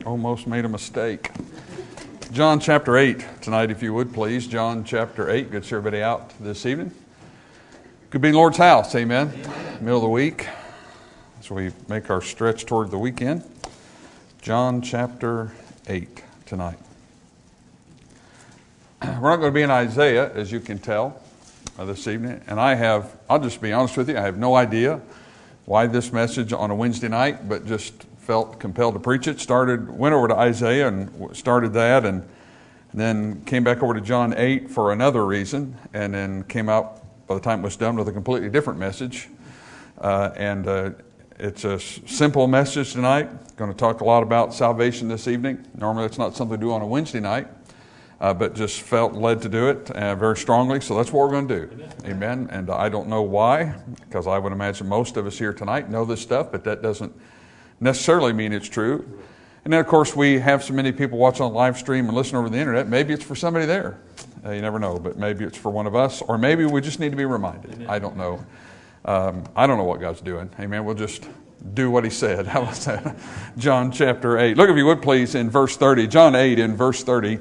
Almost made a mistake. John chapter 8 tonight, if you would, please. John chapter 8. Good to see everybody out this evening. Could be in Lord's house, amen. Middle of the week, as we make our stretch toward the weekend. John chapter 8 tonight. We're not going to be in Isaiah, as you can tell, this evening. And I'll just be honest with you, I have no idea why this message on a Wednesday night, but just felt compelled to preach it. Went over to Isaiah and started that, and then came back over to John 8 for another reason, and then came out by the time it was done with a completely different message. It's a simple message tonight. Going to talk a lot about salvation this evening. Normally it's not something to do on a Wednesday night, but just felt led to do it very strongly. So that's what we're going to do. Amen. And I don't know why, because I would imagine most of us here tonight know this stuff, but that doesn't necessarily mean it's true. And then, of course, we have so many people watch on live stream and listen over the internet. Maybe it's for somebody there. You never know, but maybe it's for one of us, or maybe we just need to be reminded. Amen. I don't know. I don't know what God's doing. Amen. We'll just do what He said. How about that? John chapter 8. Look, if you would, please, in verse 30. John 8 in verse 30.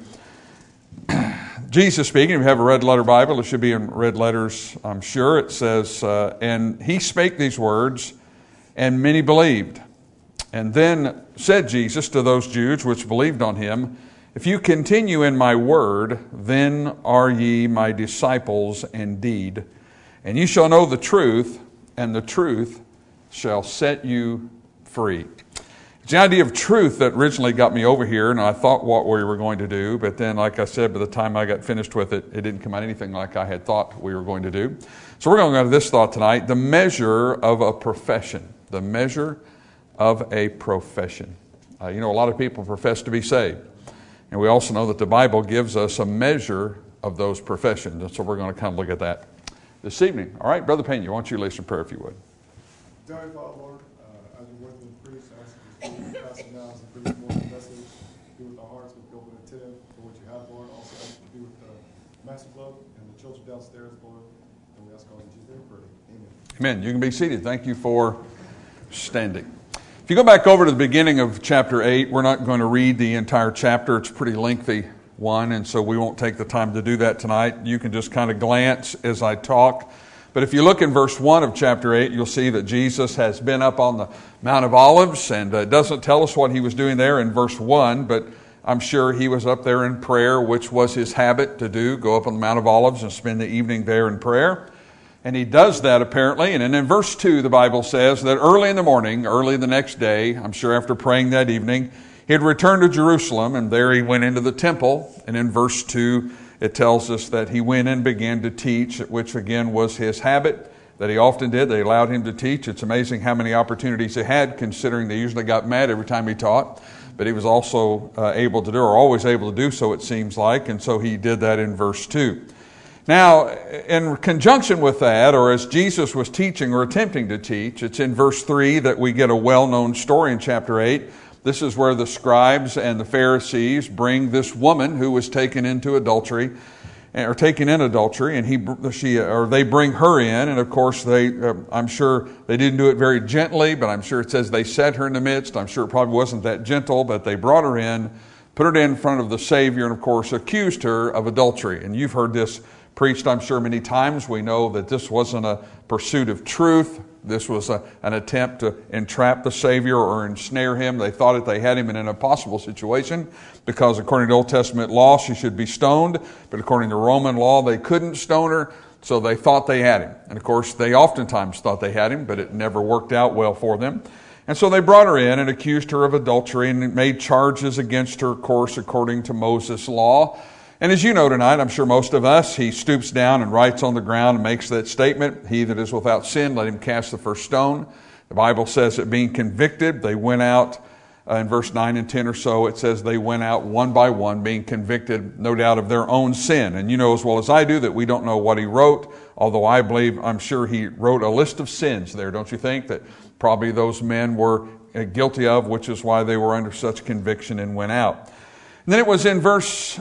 Jesus speaking. If you have a red letter Bible, it should be in red letters, I'm sure. It says, and He spake these words, and many believed. And then said Jesus to those Jews which believed on Him, if you continue in my word, then are ye my disciples indeed. And you shall know the truth, and the truth shall set you free. It's the idea of truth that originally got me over here, and I thought what we were going to do. But then, like I said, by the time I got finished with it, it didn't come out anything like I had thought we were going to do. So we're going to go to this thought tonight, the measure of a profession. The measure of a profession. A lot of people profess to be saved. And we also know that the Bible gives us a measure of those professions. And so we're going to kind of look at that this evening. All right, Brother Pena, why don't you lead us in prayer if you would. Dear Father, Lord, as you're working with the priest, I ask you to pass it now as a priest morning message. Be with our hearts, with open and attentive for what you have, Lord. Also ask you to be with Master Club and the children downstairs, Lord. And we ask all in Jesus' name, pray. Amen. Amen. You can be seated. Thank you for standing. If you go back over to the beginning of chapter 8, we're not going to read the entire chapter. It's a pretty lengthy one, and so we won't take the time to do that tonight. You can just kind of glance as I talk. But if you look in verse 1 of chapter 8, you'll see that Jesus has been up on the Mount of Olives, and it doesn't tell us what He was doing there in verse 1, but I'm sure He was up there in prayer, which was His habit to do, go up on the Mount of Olives and spend the evening there in prayer. And He does that apparently. And then in verse 2, the Bible says that early in the morning, early the next day, I'm sure after praying that evening, He had returned to Jerusalem, and there He went into the temple. And in verse 2, it tells us that He went and began to teach, which again was His habit that He often did. They allowed Him to teach. It's amazing how many opportunities He had, considering they usually got mad every time He taught. But He was also able to do, or always able to do so, it seems like. And so He did that in verse 2. Now, in conjunction with that, or as Jesus was teaching or attempting to teach, it's in verse 3 that we get a well-known story in chapter 8. This is where the scribes and the Pharisees bring this woman who was taken into adultery, or taken in adultery, and they bring her in, and of course I'm sure they didn't do it very gently, but I'm sure it says they set her in the midst. I'm sure it probably wasn't that gentle, but they brought her in, put her in front of the Savior, and of course accused her of adultery. And you've heard this preached, I'm sure, many times. We know that this wasn't a pursuit of truth. This was an attempt to entrap the Savior or ensnare Him. They thought that they had Him in an impossible situation because according to Old Testament law, she should be stoned. But according to Roman law, they couldn't stone her, so they thought they had Him. And of course, they oftentimes thought they had Him, but it never worked out well for them. And so they brought her in and accused her of adultery and made charges against her, of course, according to Moses' law. And as you know tonight, I'm sure most of us, he stoops down and writes on the ground and makes that statement, he that is without sin, let him cast the first stone. The Bible says that being convicted, they went out, in verse 9 and 10 or so, it says they went out one by one, being convicted, no doubt, of their own sin. And you know as well as I do that we don't know what he wrote, although I'm sure he wrote a list of sins there, don't you think, that probably those men were guilty of, which is why they were under such conviction and went out. And then it was in verse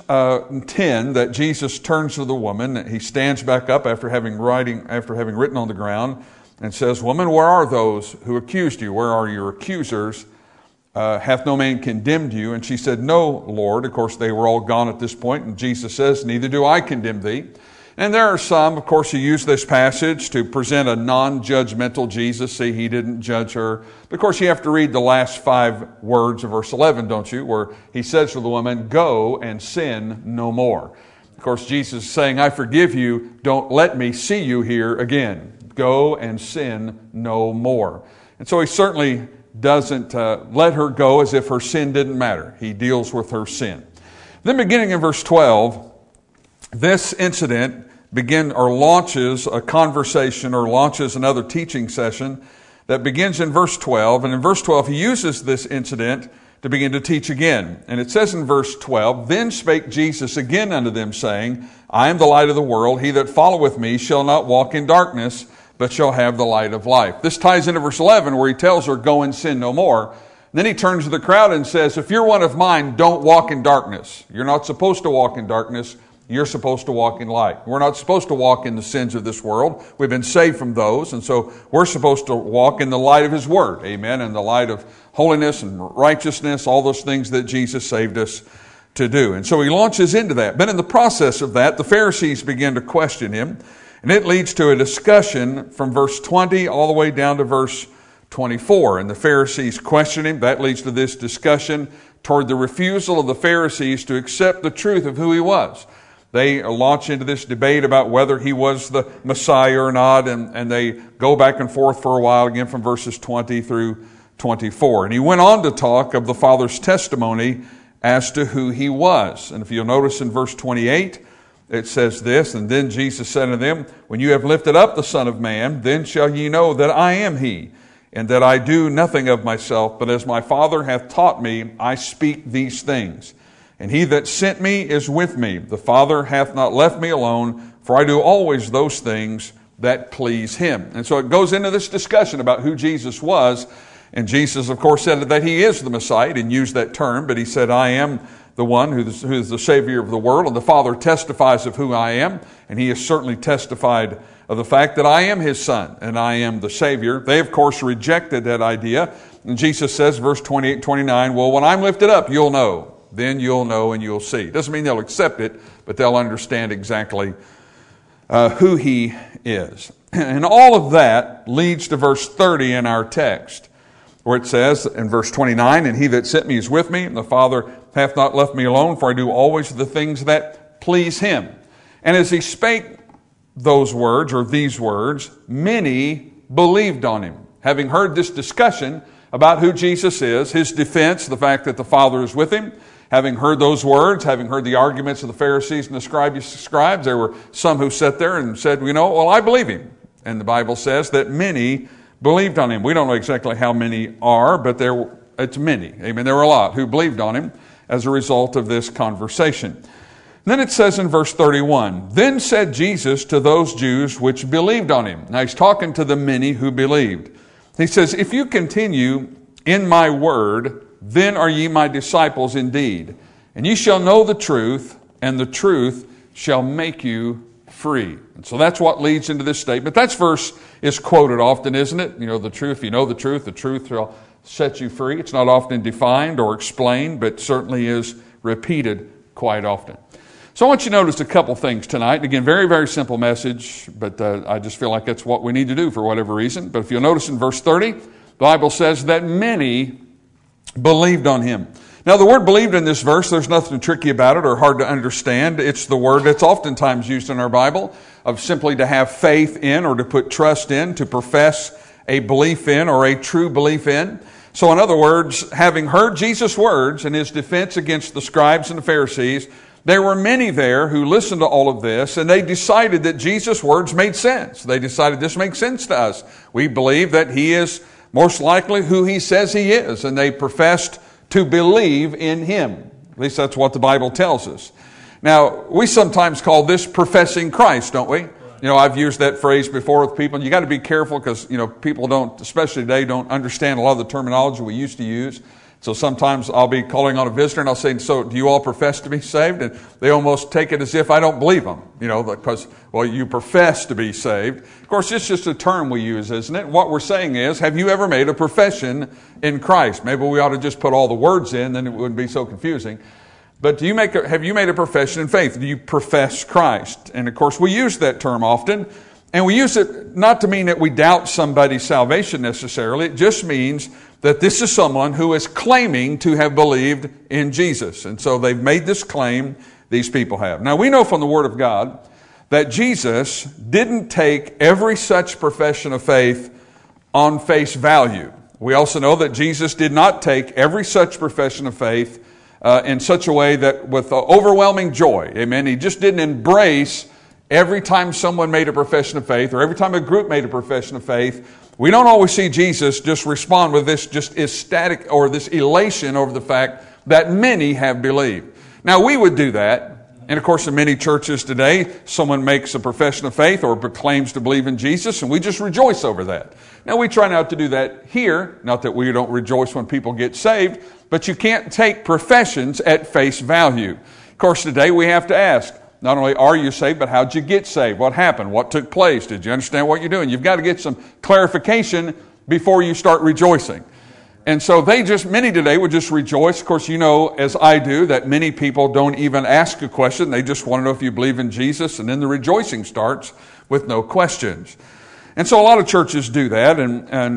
10 that Jesus turns to the woman. He stands back up after having written on the ground and says, "Woman, where are those who accused you? Where are your accusers?" hath no man condemned you? And she said, No, Lord. Of course, they were all gone at this point, and Jesus says, Neither do I condemn thee. And there are some, of course, who use this passage to present a non-judgmental Jesus. See, he didn't judge her. But of course, you have to read the last 5 words of verse 11, don't you? Where he says to the woman, Go and sin no more. Of course, Jesus is saying, I forgive you. Don't let me see you here again. Go and sin no more. And so he certainly doesn't let her go as if her sin didn't matter. He deals with her sin. Then beginning in verse 12, this incident launches a conversation or launches another teaching session that begins in verse 12. And in verse 12, he uses this incident to begin to teach again. And it says in verse 12, Then spake Jesus again unto them, saying, I am the light of the world. He that followeth me shall not walk in darkness, but shall have the light of life. This ties into verse 11 where he tells her, Go and sin no more. And then he turns to the crowd and says, If you're one of mine, don't walk in darkness. You're not supposed to walk in darkness. You're supposed to walk in light. We're not supposed to walk in the sins of this world. We've been saved from those, and so we're supposed to walk in the light of His Word. Amen. In the light of holiness and righteousness, all those things that Jesus saved us to do. And so he launches into that. But in the process of that, the Pharisees begin to question him, and it leads to a discussion from verse 20 all the way down to verse 24. And the Pharisees question him. That leads to this discussion toward the refusal of the Pharisees to accept the truth of who he was. They launch into this debate about whether he was the Messiah or not, and they go back and forth for a while, again from verses 20 through 24. And he went on to talk of the Father's testimony as to who he was. And if you'll notice in verse 28, it says this, And then Jesus said unto them, When you have lifted up the Son of Man, then shall ye know that I am he, and that I do nothing of myself, but as my Father hath taught me, I speak these things. And he that sent me is with me. The Father hath not left me alone, for I do always those things that please him. And so it goes into this discussion about who Jesus was. And Jesus, of course, said that he is the Messiah. He didn't use that term, but he said, I am the one who is the Savior of the world. And the Father testifies of who I am. And he has certainly testified of the fact that I am his Son and I am the Savior. They, of course, rejected that idea. And Jesus says, verse 28 and 29, Well, when I'm lifted up, you'll know. Then you'll know and you'll see. Doesn't mean they'll accept it, but they'll understand exactly who he is. And all of that leads to verse 30 in our text, where it says in verse 29, And he that sent me is with me, and the Father hath not left me alone, for I do always the things that please him. And as he spake those words, or these words, many believed on him. Having heard this discussion about who Jesus is, his defense, the fact that the Father is with him, having heard those words, having heard the arguments of the Pharisees and the scribes, there were some who sat there and said, well, I believe him. And the Bible says that many believed on him. We don't know exactly how many are, but it's many. Amen. There were a lot who believed on him as a result of this conversation. And then it says in verse 31, Then said Jesus to those Jews which believed on him. Now he's talking to the many who believed. He says, If you continue in my word, then are ye my disciples indeed. And ye shall know the truth, and the truth shall make you free. And so that's what leads into this statement. That verse is quoted often, isn't it? The truth, if you know the truth shall set you free. It's not often defined or explained, but certainly is repeated quite often. So I want you to notice a couple things tonight. And again, very, very simple message, but I just feel like that's what we need to do for whatever reason. But if you'll notice in verse 30, the Bible says that many believed on him. Now the word believed in this verse, there's nothing tricky about it or hard to understand. It's the word that's oftentimes used in our Bible of simply to have faith in or to put trust in, to profess a belief in or a true belief in. So in other words, having heard Jesus' words and his defense against the scribes and the Pharisees, there were many there who listened to all of this, and they decided that Jesus' words made sense. They decided this makes sense to us. We believe that he is most likely who he says he is, and they professed to believe in him. At least that's what the Bible tells us. Now, we sometimes call this professing Christ, don't we? I've used that phrase before with people. You got to be careful because, people don't, especially today, don't understand a lot of the terminology we used to use. So sometimes I'll be calling on a visitor and I'll say, so do you all profess to be saved? And they almost take it as if I don't believe them, because, well, you profess to be saved. Of course, it's just a term we use, isn't it? What we're saying is, have you ever made a profession in Christ? Maybe we ought to just put all the words in, then it wouldn't be so confusing. But have you made a profession in faith? Do you profess Christ? And of course, we use that term often. And we use it not to mean that we doubt somebody's salvation necessarily. It just means that this is someone who is claiming to have believed in Jesus. And so they've made this claim, these people have. Now we know from the Word of God that Jesus didn't take every such profession of faith on face value. We also know that Jesus did not take every such profession of faith in such a way that with overwhelming joy. Amen. He just didn't embrace every time someone made a profession of faith or every time a group made a profession of faith. We don't always see Jesus just respond with this just ecstatic or this elation over the fact that many have believed. Now we would do that. And of course in many churches today, someone makes a profession of faith or proclaims to believe in Jesus and we just rejoice over that. Now we try not to do that here. Not that we don't rejoice when people get saved, but you can't take professions at face value. Of course today we have to ask, not only are you saved, but how'd you get saved? What happened? What took place? Did you understand what you're doing? You've got to get some clarification before you start rejoicing. And so many today would just rejoice. Of course, you know, as I do, that many people don't even ask a question. They just want to know if you believe in Jesus, and then the rejoicing starts with no questions. And so a lot of churches do that, and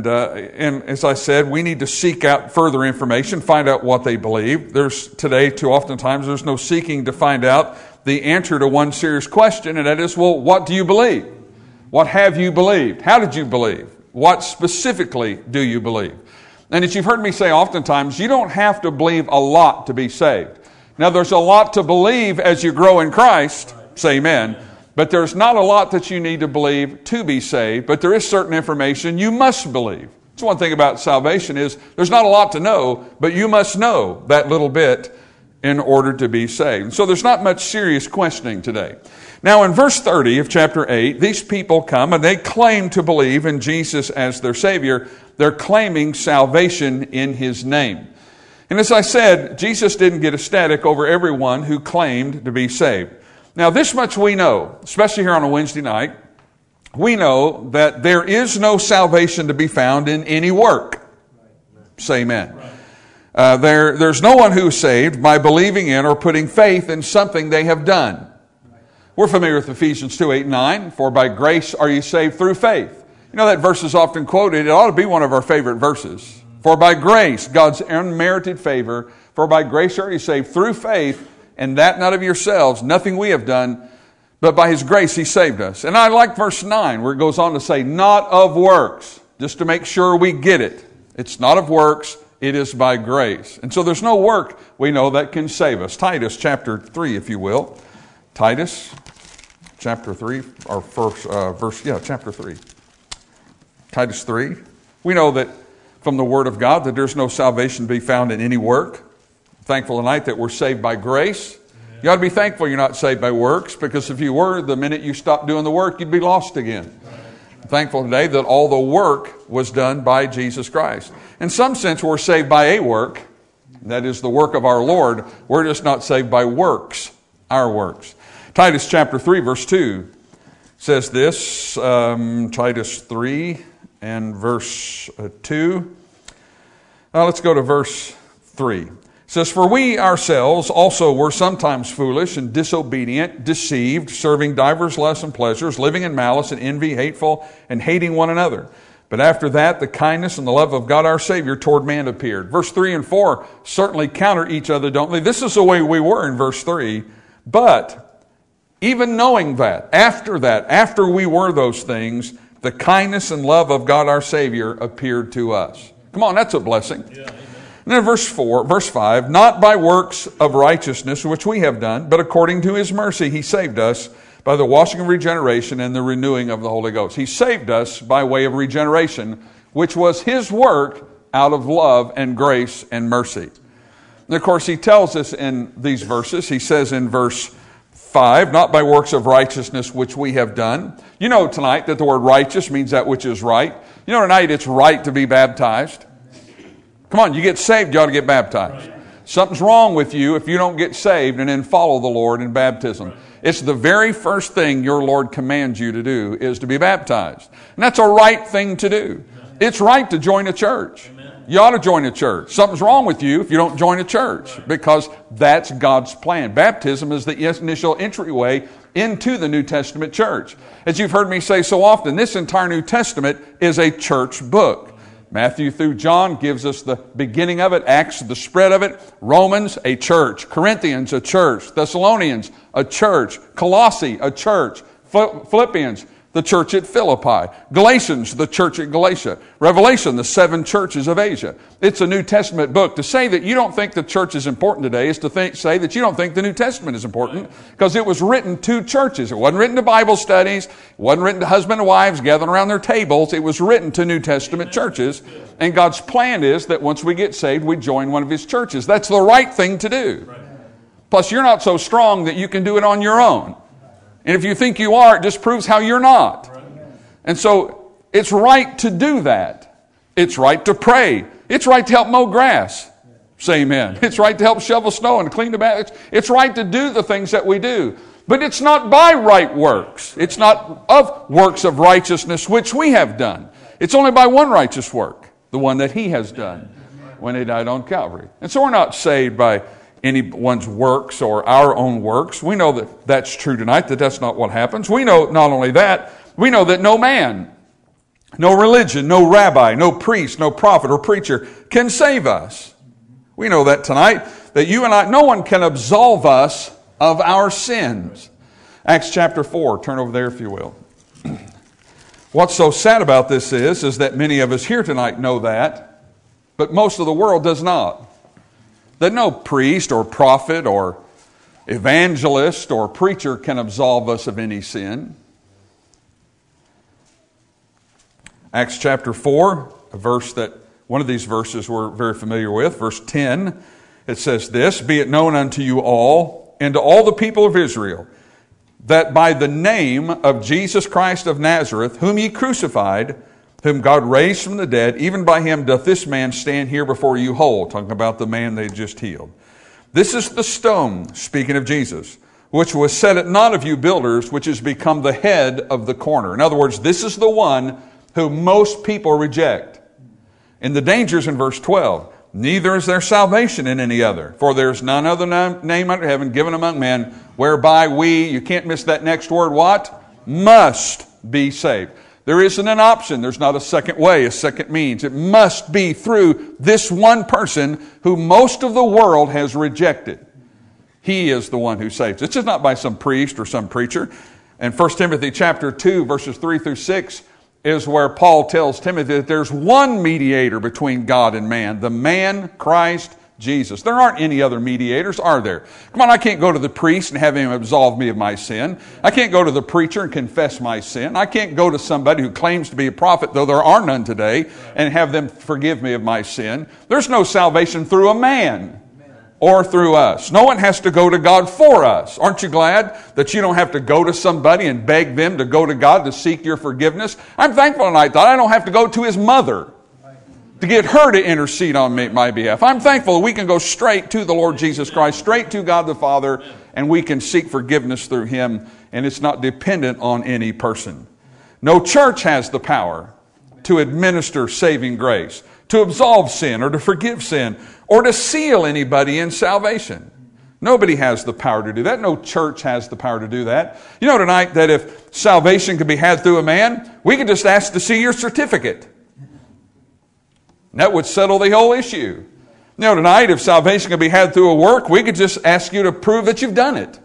as I said, we need to seek out further information, find out what they believe. Today, too oftentimes, there's no seeking to find out the answer to one serious question, and that is, well, what do you believe? What have you believed? How did you believe? What specifically do you believe? And as you've heard me say oftentimes, you don't have to believe a lot to be saved. Now, there's a lot to believe as you grow in Christ, say amen, but there's not a lot that you need to believe to be saved, but there is certain information you must believe. That's one thing about salvation is there's not a lot to know, but you must know that little bit in order to be saved. So there's not much serious questioning today. Now in verse 30 of chapter 8, these people come and they claim to believe in Jesus as their Savior. They're claiming salvation in His name. And as I said, Jesus didn't get ecstatic over everyone who claimed to be saved. Now this much we know, especially here on a Wednesday night, we know that there is no salvation to be found in any work. Say amen. There's no one who is saved by believing in or putting faith in something they have done. We're familiar with Ephesians 2:8-9, for by grace are you saved through faith. You know that verse is often quoted. It ought to be one of our favorite verses. For by grace, God's unmerited favor, for by grace are you saved through faith, and that not of yourselves, nothing we have done, but by His grace He saved us. And I like verse 9 where it goes on to say, not of works, just to make sure we get it. It's not of works. It is by grace. And so there's no work we know that can save us. Titus chapter 3, if you will. Titus chapter 3, or chapter 3. Titus 3. We know that from the Word of God that there's no salvation to be found in any work. I'm thankful tonight that we're saved by grace. You ought to be thankful you're not saved by works, because if you were, the minute you stopped doing the work, you'd be lost again. Thankful today that all the work was done by Jesus Christ. In some sense, we're saved by a work. That is the work of our Lord. We're just not saved by works, our works. Titus chapter 3, verse 2 says this. Titus 3 and verse 2. Let's go to verse 3. It says, for we ourselves also were sometimes foolish and disobedient, deceived, serving divers lusts and pleasures, living in malice and envy, hateful, and hating one another. But after that, the kindness and the love of God our Savior toward man appeared. Verse 3 and 4 certainly counter each other, don't they? This is the way we were in verse 3. But even knowing that, after we were those things, the kindness and love of God our Savior appeared to us. Come on, that's a blessing. Yeah. And then verse 5, not by works of righteousness which we have done, but according to His mercy He saved us by the washing of regeneration and the renewing of the Holy Ghost. He saved us by way of regeneration, which was His work out of love and grace and mercy. And of course, He tells us in these verses, He says in verse 5, not by works of righteousness which we have done. You know tonight that the word righteous means that which is right. You know tonight it's right to be baptized. Come on, you get saved, you ought to get baptized. Something's wrong with you if you don't get saved and then follow the Lord in baptism. It's the very first thing your Lord commands you to do is to be baptized. And that's a right thing to do. It's right to join a church. You ought to join a church. Something's wrong with you if you don't join a church, because that's God's plan. Baptism is the initial entryway into the New Testament church. As you've heard me say so often, this entire New Testament is a church book. Matthew through John gives us the beginning of it, Acts, the spread of it, Romans, a church, Corinthians, a church, Thessalonians, a church, Colossae, a church, Philippians, the church at Philippi, Galatians, the church at Galatia, Revelation, the 7 churches of Asia. It's a New Testament book. To say that you don't think the church is important today is to say that you don't think the New Testament is important, because it was written to churches. It wasn't written to Bible studies. It wasn't written to husband and wives gathering around their tables. It was written to New Testament churches. And God's plan is that once we get saved, we join one of His churches. That's the right thing to do. Plus, you're not so strong that you can do it on your own. And if you think you are, it just proves how you're not. And so it's right to do that. It's right to pray. It's right to help mow grass. Say amen. It's right to help shovel snow and clean the bath. It's right to do the things that we do. But it's not by right works. It's not of works of righteousness which we have done. It's only by one righteous work, the one that He has done when He died on Calvary. And so we're not saved by anyone's works or our own works. We know that that's true tonight, that that's not what happens. We know not only that, we know that no man, no religion, no rabbi, no priest, no prophet or preacher can save us. We know that tonight, that you and I, no one can absolve us of our sins. Acts chapter 4, turn over there if you will. What's so sad about this is that many of us here tonight know that, but most of the world does not. That no priest or prophet or evangelist or preacher can absolve us of any sin. Acts chapter 4, a verse that one of these verses we're very familiar with, verse 10, it says this, "Be it known unto you all and to all the people of Israel, that by the name of Jesus Christ of Nazareth, whom ye crucified, whom God raised from the dead, even by Him doth this man stand here before you whole." Talking about the man they just healed. "This is the stone," speaking of Jesus, "which was set at naught of you builders, which has become the head of the corner." In other words, this is the one who most people reject. And the danger's in verse 12. "Neither is there salvation in any other, for there is none other name under heaven given among men, whereby we," you can't miss that next word, what? "Must be saved." There isn't an option. There's not a second way, a second means. It must be through this one person who most of the world has rejected. He is the one who saves. It's just not by some priest or some preacher. And 1 Timothy chapter 2, verses 3 through 6 is where Paul tells Timothy that there's one mediator between God and man, the man Christ Jesus. There aren't any other mediators, are there? Come on, I can't go to the priest and have him absolve me of my sin. I can't go to the preacher and confess my sin. I can't go to somebody who claims to be a prophet, though there are none today, and have them forgive me of my sin. There's no salvation through a man or through us. No one has to go to God for us. Aren't you glad that you don't have to go to somebody and beg them to go to God to seek your forgiveness? I'm thankful tonight that I don't have to go to His mother to get her to intercede on my behalf. I'm thankful that we can go straight to the Lord Jesus Christ, straight to God the Father, and we can seek forgiveness through Him, and it's not dependent on any person. No church has the power to administer saving grace, to absolve sin or to forgive sin, or to seal anybody in salvation. Nobody has the power to do that. No church has the power to do that. You know tonight that if salvation could be had through a man, we could just ask to see your certificate. That would settle the whole issue. You know, tonight, if salvation can be had through a work, we could just ask you to prove that you've done it.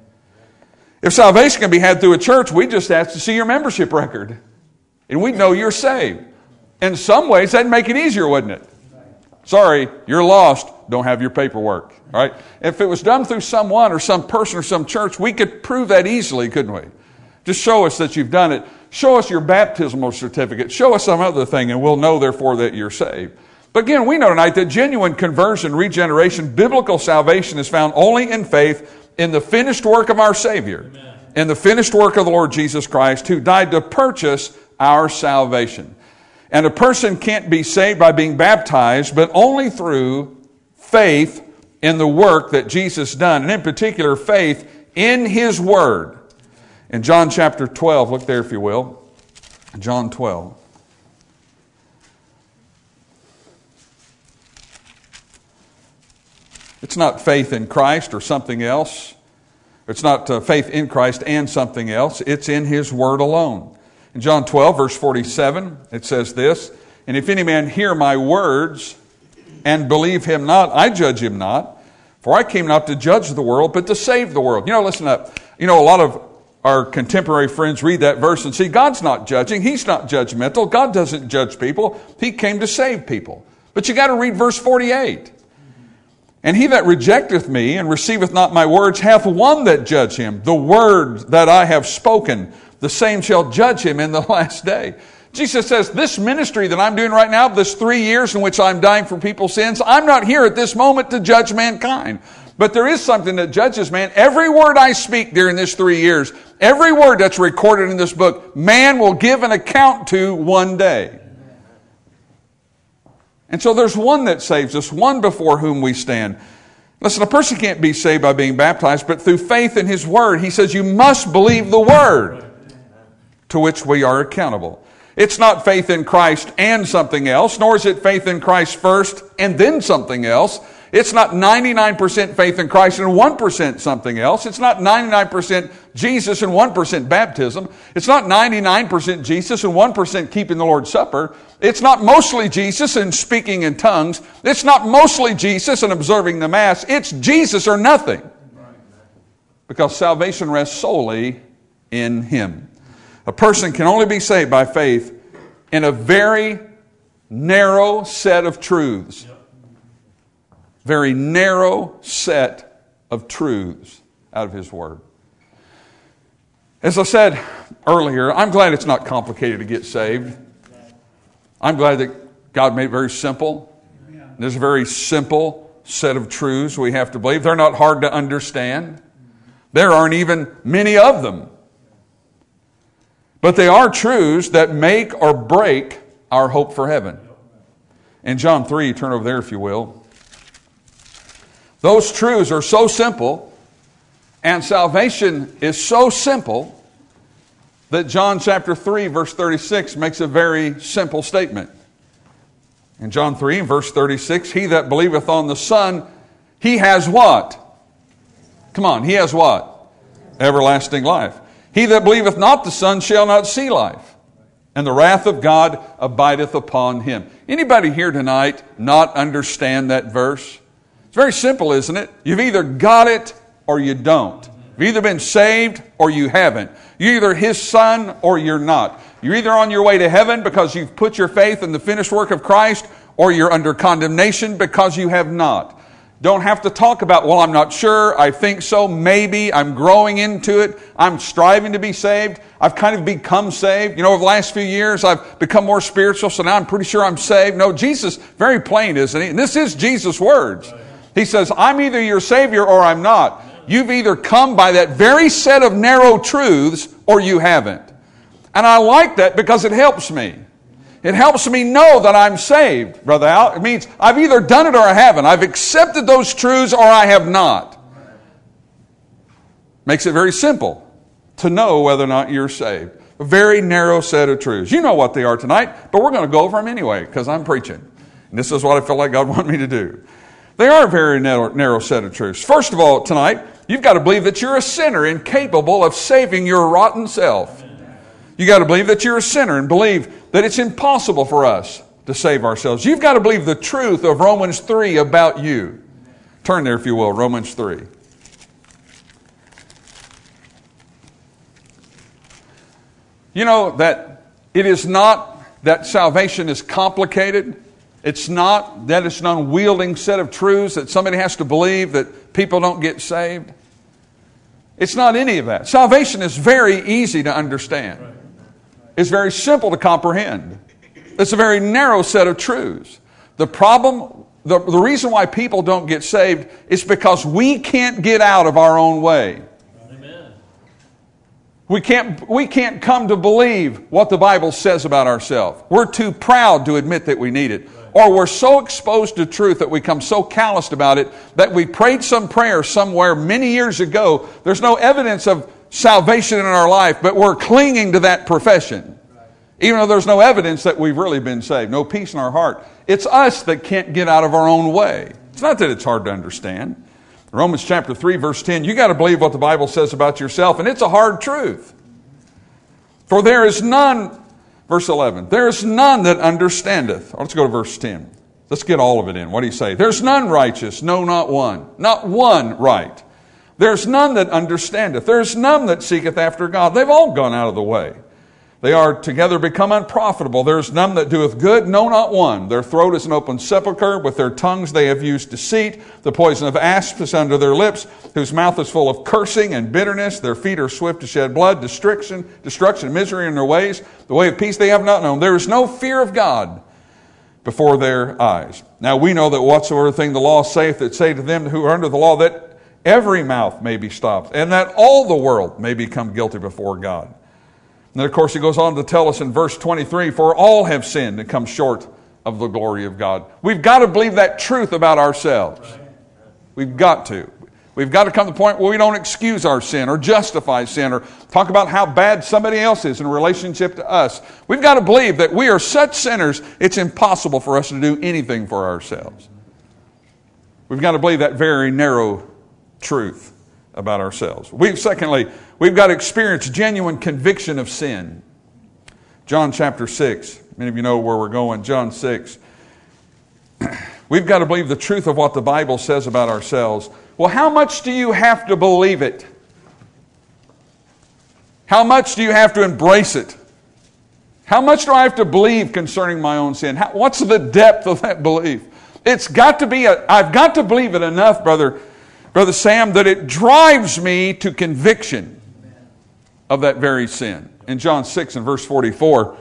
If salvation can be had through a church, we just ask to see your membership record. And we'd know you're saved. In some ways, that'd make it easier, wouldn't it? Sorry, you're lost. Don't have your paperwork. All right? If it was done through someone or some person or some church, we could prove that easily, couldn't we? Just show us that you've done it. Show us your baptismal certificate. Show us some other thing, and we'll know, therefore, that you're saved. But again, we know tonight that genuine conversion, regeneration, biblical salvation is found only in faith in the finished work of our Savior, in the finished work of the Lord Jesus Christ, who died to purchase our salvation. And a person can't be saved by being baptized, but only through faith in the work that Jesus done, and in particular, faith in His Word. In John chapter 12, look there if you will. John 12. It's not faith in Christ or something else. It's not faith in Christ and something else. It's in His Word alone. In John 12, verse 47, it says this, "And if any man hear my words and believe him not, I judge him not. For I came not to judge the world, but to save the world." Listen up. A lot of our contemporary friends read that verse and see God's not judging. He's not judgmental. God doesn't judge people. He came to save people. But you got to read verse 48. "And he that rejecteth me and receiveth not my words hath one that judge him. The word that I have spoken, the same shall judge him in the last day." Jesus says, this ministry that I'm doing right now, this 3 years in which I'm dying for people's sins, I'm not here at this moment to judge mankind. But there is something that judges man. Every word I speak during this 3 years, every word that's recorded in this book, man will give an account to one day. And so there's one that saves us, one before whom we stand. Listen, a person can't be saved by being baptized, but through faith in His Word. He says you must believe the Word to which we are accountable. It's not faith in Christ and something else, nor is it faith in Christ first and then something else. It's not 99% faith in Christ and 1% something else. It's not 99% Jesus and 1% baptism. It's not 99% Jesus and 1% keeping the Lord's Supper. It's not mostly Jesus and speaking in tongues. It's not mostly Jesus and observing the Mass. It's Jesus or nothing. Because salvation rests solely in Him. A person can only be saved by faith in a very narrow set of truths. Very narrow set of truths out of His Word. As I said earlier, I'm glad it's not complicated to get saved. I'm glad that God made it very simple. There's a very simple set of truths we have to believe. They're not hard to understand. There aren't even many of them. But they are truths that make or break our hope for heaven. In John 3, turn over there if you will. Those truths are so simple, and salvation is so simple, that John chapter 3, verse 36 makes a very simple statement. In John 3, verse 36, "He that believeth on the Son, he has" what? Come on, he has what? Everlasting life. "He that believeth not the Son shall not see life, and the wrath of God abideth upon him." Anybody here tonight not understand that verse? It's very simple, isn't it? You've either got it or you don't. You've either been saved or you haven't. You're either His son or you're not. You're either on your way to heaven because you've put your faith in the finished work of Christ, or you're under condemnation because you have not. Don't have to talk about, well, I'm not sure, I think so, maybe, I'm growing into it, I'm striving to be saved, I've kind of become saved. Over the last few years, I've become more spiritual, so now I'm pretty sure I'm saved. No, Jesus, very plain, isn't He? And this is Jesus' words. He says, I'm either your Savior or I'm not. You've either come by that very set of narrow truths or you haven't. And I like that because it helps me. It helps me know that I'm saved, Brother Al. It means I've either done it or I haven't. I've accepted those truths or I have not. Makes it very simple to know whether or not you're saved. A very narrow set of truths. You know what they are tonight, but we're going to go over them anyway because I'm preaching. And this is what I feel like God wanted me to do. They are a very narrow set of truths. First of all, tonight, you've got to believe that you're a sinner incapable of saving your rotten self. You've got to believe that you're a sinner and believe that it's impossible for us to save ourselves. You've got to believe the truth of Romans 3 about you. Turn there, if you will, Romans 3. You know that it is not that salvation is complicated. It's not that it's an unwielding set of truths that somebody has to believe that people don't get saved. It's not any of that. Salvation is very easy to understand. It's very simple to comprehend. It's a very narrow set of truths. The problem, the reason why people don't get saved is because we can't get out of our own way. Amen. We can't come to believe what the Bible says about ourselves. We're too proud to admit that we need it. Or we're so exposed to truth that we become so calloused about it that we prayed some prayer somewhere many years ago. There's no evidence of salvation in our life, but we're clinging to that profession. Even though there's no evidence that we've really been saved. No peace in our heart. It's us that can't get out of our own way. It's not that it's hard to understand. Romans chapter 3, verse 10, you got to believe what the Bible says about yourself, and it's a hard truth. For there is none, verse 11, there is none that understandeth. Let's go to verse 10. Let's get all of it in. What do you say? There's none righteous, no, not one. Not one right. There's none that understandeth. There's none that seeketh after God. They've all gone out of the way. They are together become unprofitable. There is none that doeth good, no, not one. Their throat is an open sepulchre. With their tongues they have used deceit. The poison of asps is under their lips, whose mouth is full of cursing and bitterness. Their feet are swift to shed blood. Destruction, misery in their ways. The way of peace they have not known. There is no fear of God before their eyes. Now we know that whatsoever thing the law saith, that say to them who are under the law, that every mouth may be stopped, and that all the world may become guilty before God. And then, of course, he goes on to tell us in verse 23, for all have sinned and come short of the glory of God. We've got to believe that truth about ourselves. We've got to. We've got to come to the point where we don't excuse our sin or justify sin or talk about how bad somebody else is in relationship to us. We've got to believe that we are such sinners, it's impossible for us to do anything for ourselves. We've got to believe that very narrow truth about ourselves. Secondly, we've got to experience genuine conviction of sin. John chapter 6. Many of you know where we're going. John 6. We've got to believe the truth of what the Bible says about ourselves. Well, how much do you have to believe it? How much do you have to embrace it? How much do I have to believe concerning my own sin? What's the depth of that belief? It's got to be I've got to believe it enough, Brother Sam, that it drives me to conviction of that very sin. In John 6 and verse 44,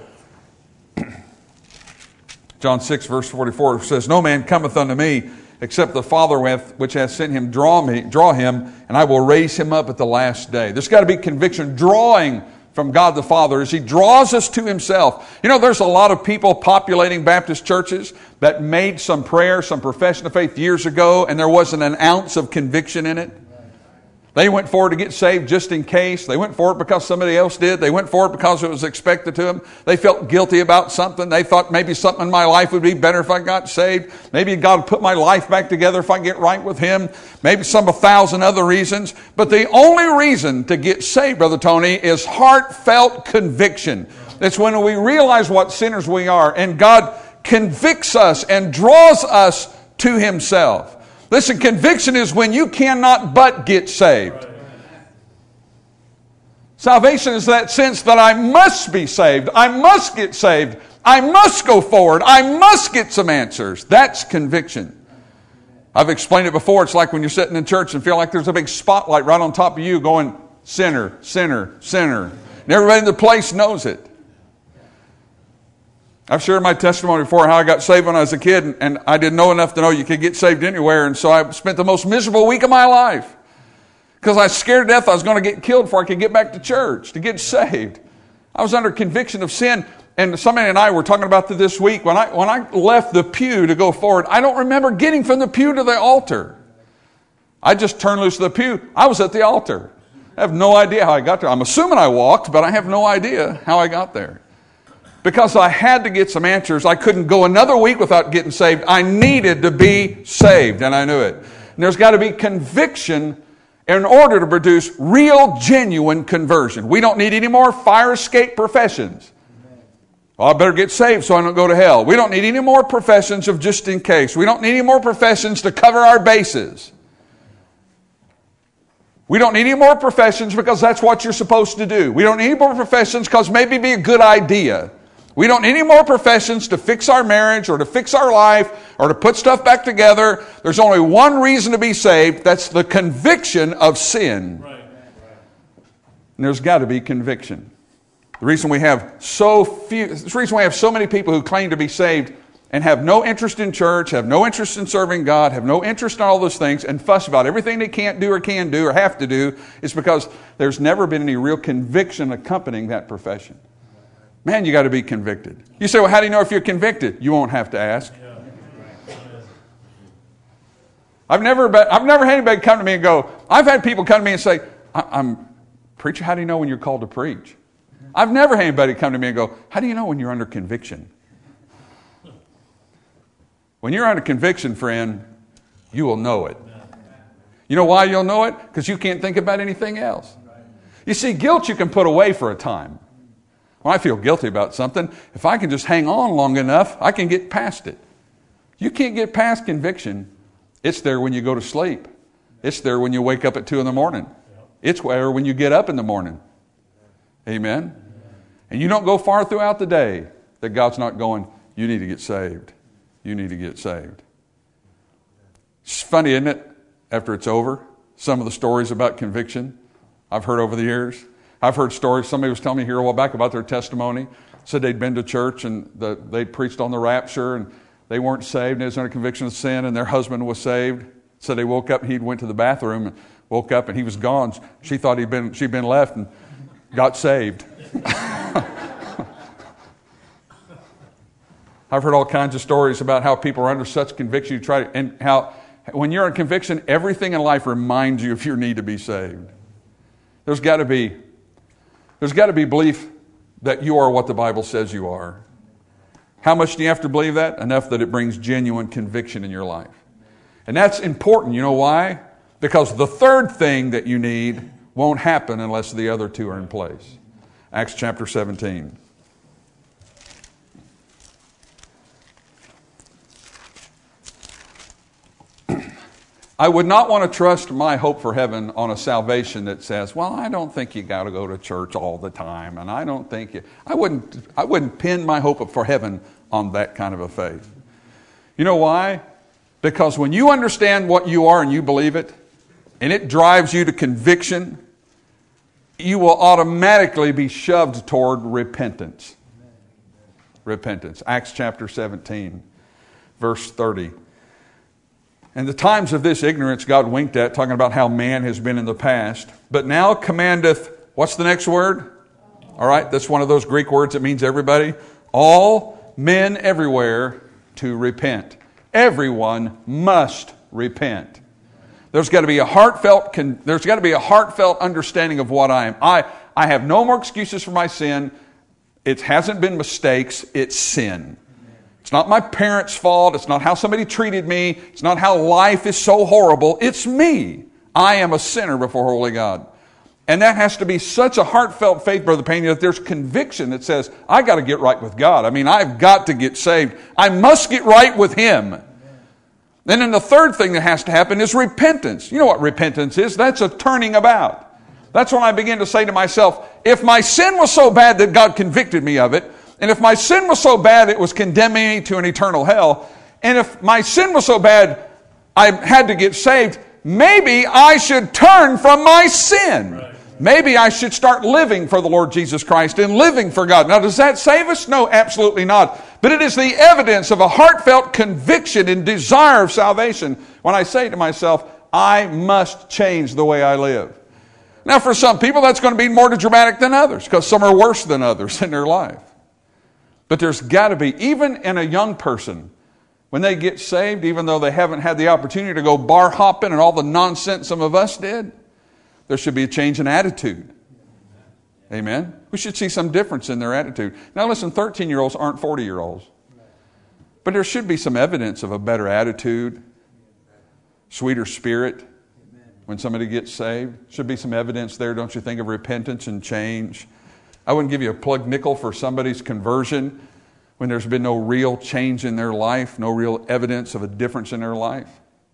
John 6 verse 44 says, no man cometh unto me, except the Father which hath sent him draw him, and I will raise him up at the last day. There's got to be conviction, drawing from God the Father as He draws us to Himself. You know, there's a lot of people populating Baptist churches that made some prayer, some profession of faith years ago, and there wasn't an ounce of conviction in it. They went forward to get saved just in case. They went for it because somebody else did. They went for it because it was expected to them. They felt guilty about something. They thought maybe something in my life would be better if I got saved. Maybe God would put my life back together if I get right with Him. Maybe 1,000 other reasons. But the only reason to get saved, Brother Tony, is heartfelt conviction. It's when we realize what sinners we are and God convicts us and draws us to Himself. Listen, conviction is when you cannot but get saved. Salvation is that sense that I must be saved. I must get saved. I must go forward. I must get some answers. That's conviction. I've explained it before. It's like when you're sitting in church and feel like there's a big spotlight right on top of you going, sinner, sinner, sinner. And everybody in the place knows it. I've shared my testimony before how I got saved when I was a kid, and I didn't know enough to know you could get saved anywhere, and so I spent the most miserable week of my life because I was scared to death I was going to get killed before I could get back to church to get saved. I was under conviction of sin, and somebody and I were talking about this week. When I left the pew to go forward, I don't remember getting from the pew to the altar. I just turned loose of the pew. I was at the altar. I have no idea how I got there. I'm assuming I walked, but I have no idea how I got there. Because I had to get some answers. I couldn't go another week without getting saved. I needed to be saved, and I knew it. And there's got to be conviction in order to produce real, genuine conversion. We don't need any more fire escape professions. Well, I better get saved so I don't go to hell. We don't need any more professions of just in case. We don't need any more professions to cover our bases. We don't need any more professions because that's what you're supposed to do. We don't need any more professions because maybe it'd be a good idea. We don't need any more professions to fix our marriage or to fix our life or to put stuff back together. There's only one reason to be saved. That's the conviction of sin. Right. And there's got to be conviction. The reason we have so many people who claim to be saved and have no interest in church, have no interest in serving God, have no interest in all those things, and fuss about everything they can't do or can do or have to do, it's because there's never been any real conviction accompanying that profession. Man, you got to be convicted. You say, well, how do you know if you're convicted? You won't have to ask. I've never had anybody come to me and go, I've had people come to me and say, preacher, how do you know when you're called to preach? I've never had anybody come to me and go, how do you know when you're under conviction? When you're under conviction, friend, you will know it. You know why you'll know it? Because you can't think about anything else. You see, guilt you can put away for a time. When I feel guilty about something, if I can just hang on long enough, I can get past it. You can't get past conviction. It's there when you go to sleep. It's there when you wake up at 2 a.m. It's there when you get up in the morning. Amen? And you don't go far throughout the day that God's not going, you need to get saved. You need to get saved. It's funny, isn't it? After it's over, some of the stories about conviction I've heard over the years. I've heard stories, somebody was telling me here a while back about their testimony. Said they'd been to church and they preached on the rapture and they weren't saved and they was under conviction of sin and their husband was saved. So they woke up and he went to the bathroom and woke up and he was gone. She thought she'd been left and got saved. I've heard all kinds of stories about how people are under such conviction and how when you're in conviction, everything in life reminds you of your need to be saved. There's got to be belief that you are what the Bible says you are. How much do you have to believe that? Enough that it brings genuine conviction in your life. And that's important. You know why? Because the third thing that you need won't happen unless the other two are in place. Acts chapter 17. I would not want to trust my hope for heaven on a salvation that says, well, I don't think you got to go to church all the time, and I don't think you... I wouldn't pin my hope for heaven on that kind of a faith. You know why? Because when you understand what you are and you believe it, and it drives you to conviction, you will automatically be shoved toward repentance. Repentance. Acts chapter 17, verse 30. And the times of this ignorance God winked at, talking about how man has been in the past. But now commandeth, what's the next word? All right, that's one of those Greek words that means everybody. All men everywhere to repent. Everyone must repent. There's got to be a heartfelt understanding of what I am. I have no more excuses for my sin. It hasn't been mistakes, it's sin. It's not my parents' fault. It's not how somebody treated me. It's not how life is so horrible. It's me. I am a sinner before holy God. And that has to be such a heartfelt faith, Brother Payne, that there's conviction that says, I got to get right with God. I mean, I've got to get saved. I must get right with Him. And then the third thing that has to happen is repentance. You know what repentance is? That's a turning about. That's when I begin to say to myself, if my sin was so bad that God convicted me of it, and if my sin was so bad it was condemning me to an eternal hell, and if my sin was so bad I had to get saved, maybe I should turn from my sin. Right. Maybe I should start living for the Lord Jesus Christ and living for God. Now, does that save us? No, absolutely not. But it is the evidence of a heartfelt conviction and desire of salvation when I say to myself, I must change the way I live. Now, for some people, that's going to be more dramatic than others because some are worse than others in their life. But there's got to be, even in a young person, when they get saved, even though they haven't had the opportunity to go bar hopping and all the nonsense some of us did, there should be a change in attitude. Amen? We should see some difference in their attitude. Now listen, 13-year-olds aren't 40-year-olds. But there should be some evidence of a better attitude, sweeter spirit when somebody gets saved. Should be some evidence there, don't you think, of repentance and change. I wouldn't give you a plug nickel for somebody's conversion when there's been no real change in their life, no real evidence of a difference in their life.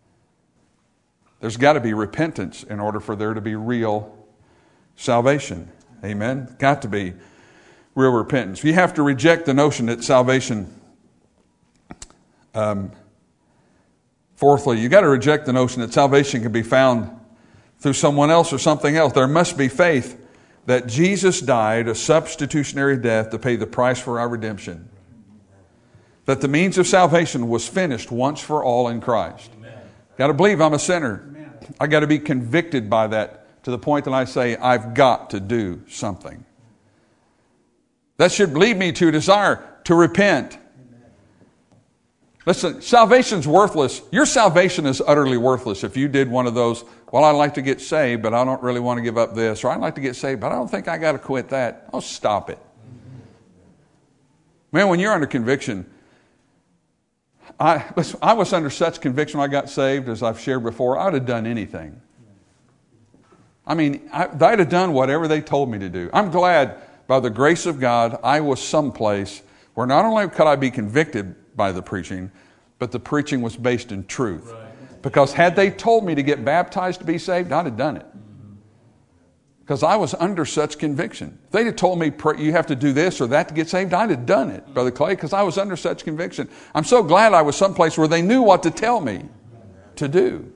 There's got to be repentance in order for there to be real salvation. Amen? Got to be real repentance. You have to reject the notion that salvation... fourthly, you got to reject the notion that salvation can be found through someone else or something else. There must be faith that Jesus died a substitutionary death to pay the price for our redemption. that the means of salvation was finished once for all in Christ. Got to believe I'm a sinner. I got to be convicted by that to the point that I say, I've got to do something. That should lead me to desire to repent. Listen, salvation's worthless. Your salvation is utterly worthless if you did one of those, well, I'd like to get saved, but I don't really want to give up this. Or I'd like to get saved, but I don't think I got to quit that. Oh, stop it. Man, when you're under conviction, I was under such conviction when I got saved, as I've shared before, I'd have done anything. I mean, I'd have done whatever they told me to do. I'm glad, by the grace of God, I was someplace where not only could I be convicted by the preaching, but the preaching was based in truth. Right. Because had they told me to get baptized to be saved, I'd have done it. Because I was under such conviction. If they'd have told me you have to do this or that to get saved, I'd have done it, Brother Clay, because I was under such conviction. I'm so glad I was someplace where they knew what to tell me to do.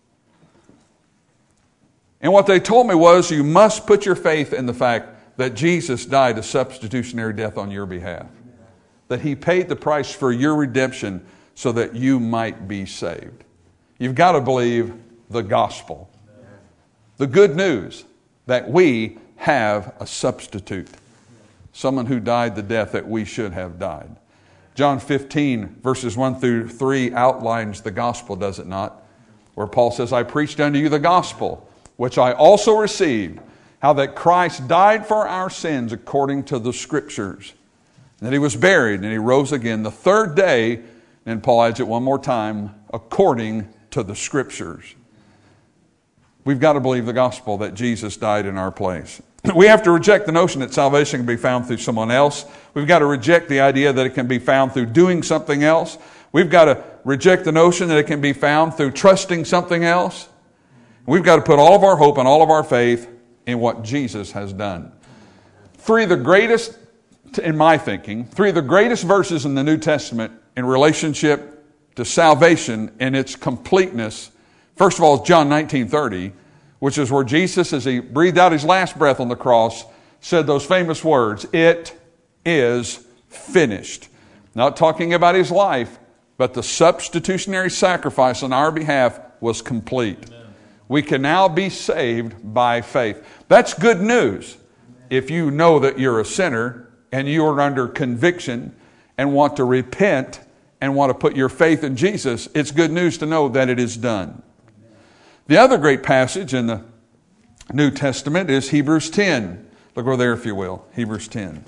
And what they told me was, you must put your faith in the fact that Jesus died a substitutionary death on your behalf. That He paid the price for your redemption so that you might be saved. You've got to believe the gospel. The good news that we have a substitute. Someone who died the death that we should have died. John 15 verses 1 through 3 outlines the gospel, does it not? Where Paul says, I preached unto you the gospel, which I also received, how that Christ died for our sins according to the Scriptures. And that He was buried and He rose again the third day, and Paul adds it one more time, according to the Scriptures. We've got to believe the gospel that Jesus died in our place. We have to reject the notion that salvation can be found through someone else. We've got to reject the idea that it can be found through doing something else. We've got to reject the notion that it can be found through trusting something else. We've got to put all of our hope and all of our faith in what Jesus has done. Three of the greatest, in my thinking, three of the greatest verses in the New Testament in relationship to salvation and its completeness. First of all, is John 19:30, which is where Jesus, as He breathed out His last breath on the cross, said those famous words, it is finished. Not talking about His life, but the substitutionary sacrifice on our behalf was complete. Amen. We can now be saved by faith. That's good news if you know that you're a sinner and you are under conviction and want to repent and want to put your faith in Jesus. It's good news to know that it is done. The other great passage in the New Testament is Hebrews 10. Look over there if you will. Hebrews 10.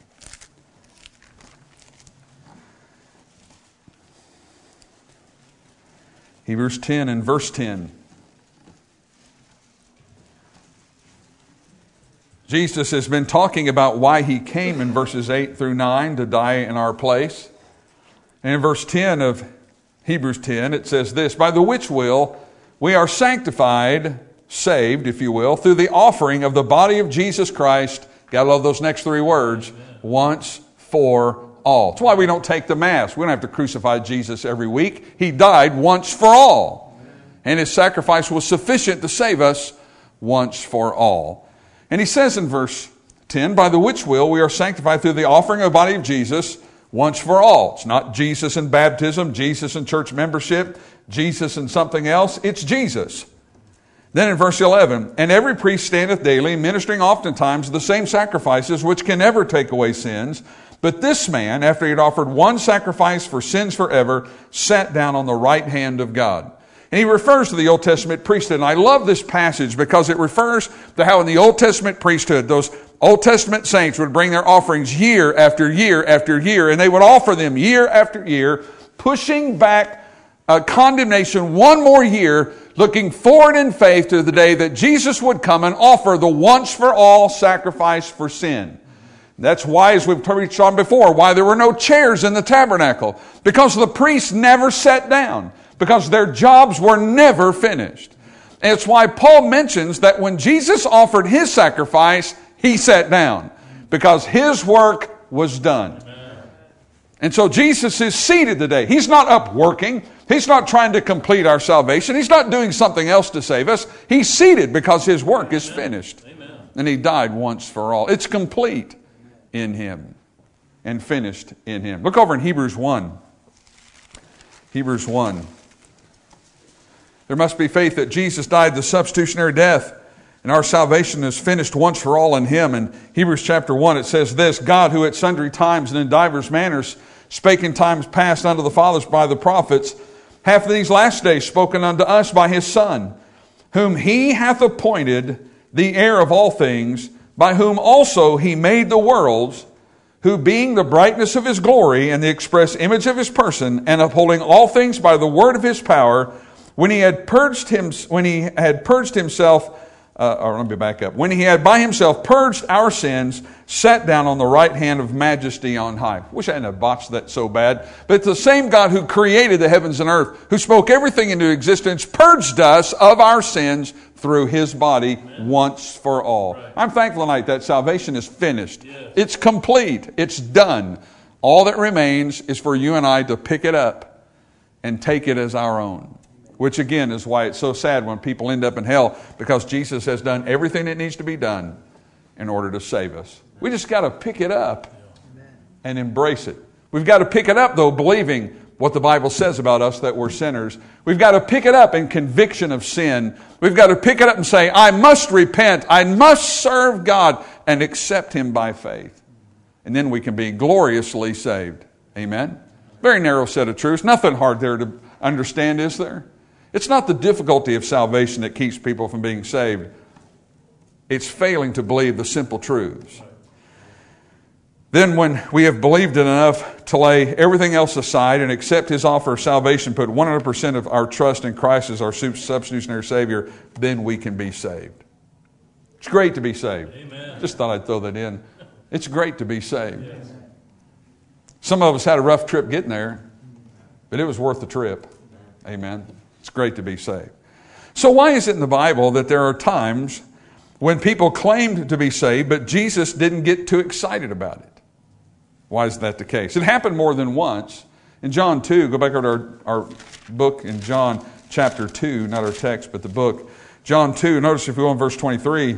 Hebrews 10 and verse 10. Jesus has been talking about why He came in verses 8 through 9 to die in our place. And in verse 10 of Hebrews 10, it says this, by the which will we are sanctified, saved, if you will, through the offering of the body of Jesus Christ. Gotta love those next three words. Once for all. That's why we don't take the Mass. We don't have to crucify Jesus every week. He died once for all. And His sacrifice was sufficient to save us once for all. And He says in verse 10, by the which will we are sanctified through the offering of the body of Jesus once for all. It's not Jesus in baptism, Jesus in church membership, Jesus and something else. It's Jesus. Then in verse 11, and every priest standeth daily, ministering oftentimes the same sacrifices, which can never take away sins. But this man, after he had offered one sacrifice for sins forever, sat down on the right hand of God. And he refers to the Old Testament priesthood. And I love this passage because it refers to how in the Old Testament priesthood, those Old Testament saints would bring their offerings year after year after year. And they would offer them year after year, pushing back condemnation one more year, looking forward in faith to the day that Jesus would come and offer the once-for-all sacrifice for sin. That's why, as we've preached on before, why there were no chairs in the tabernacle. Because the priests never sat down. Because their jobs were never finished. And it's why Paul mentions that when Jesus offered His sacrifice, He sat down. Because His work was done. And so Jesus is seated today. He's not up working. He's not trying to complete our salvation. He's not doing something else to save us. He's seated because His work is finished. Amen. And He died once for all. It's complete in Him. and finished in Him. Look over in Hebrews 1. Hebrews 1. There must be faith that Jesus died the substitutionary death, and our salvation is finished once for all in Him. In Hebrews chapter 1 it says this, God, who at sundry times and in divers manners spake in times past unto the fathers by the prophets, hath these last days spoken unto us by His Son, whom He hath appointed the heir of all things, by whom also He made the worlds, who being the brightness of His glory and the express image of His person, and upholding all things by the word of His power, when He had purged Himself, when He had by Himself purged our sins, sat down on the right hand of majesty on high. Wish I hadn't have botched that so bad. But it's the same God who created the heavens and earth, who spoke everything into existence, purged us of our sins through His body once for all. Right. I'm thankful tonight that salvation is finished. Yes. It's complete. It's done. All that remains is for you and I to pick it up and take it as our own. Which again is why it's so sad when people end up in hell, because Jesus has done everything that needs to be done in order to save us. We just got to pick it up and embrace it. We've got to pick it up, though, believing what the Bible says about us, that we're sinners. We've got to pick it up in conviction of sin. We've got to pick it up and say, I must repent. I must serve God and accept Him by faith. And then we can be gloriously saved. Amen? Very narrow set of truths. Nothing hard there to understand, is there? It's not the difficulty of salvation that keeps people from being saved. It's failing to believe the simple truths. Then when we have believed it enough to lay everything else aside and accept His offer of salvation, put 100% of our trust in Christ as our substitutionary Savior, then we can be saved. It's great to be saved. Amen. Just thought I'd throw that in. It's great to be saved. Yes. Some of us had a rough trip getting there, but it was worth the trip. Amen. It's great to be saved. So why is it in the Bible that there are times when people claimed to be saved, but Jesus didn't get too excited about it? Why is that the case? It happened more than once. In John 2, go back over to our book in John chapter 2, not our text, but the book. John 2, notice if we go in verse 23.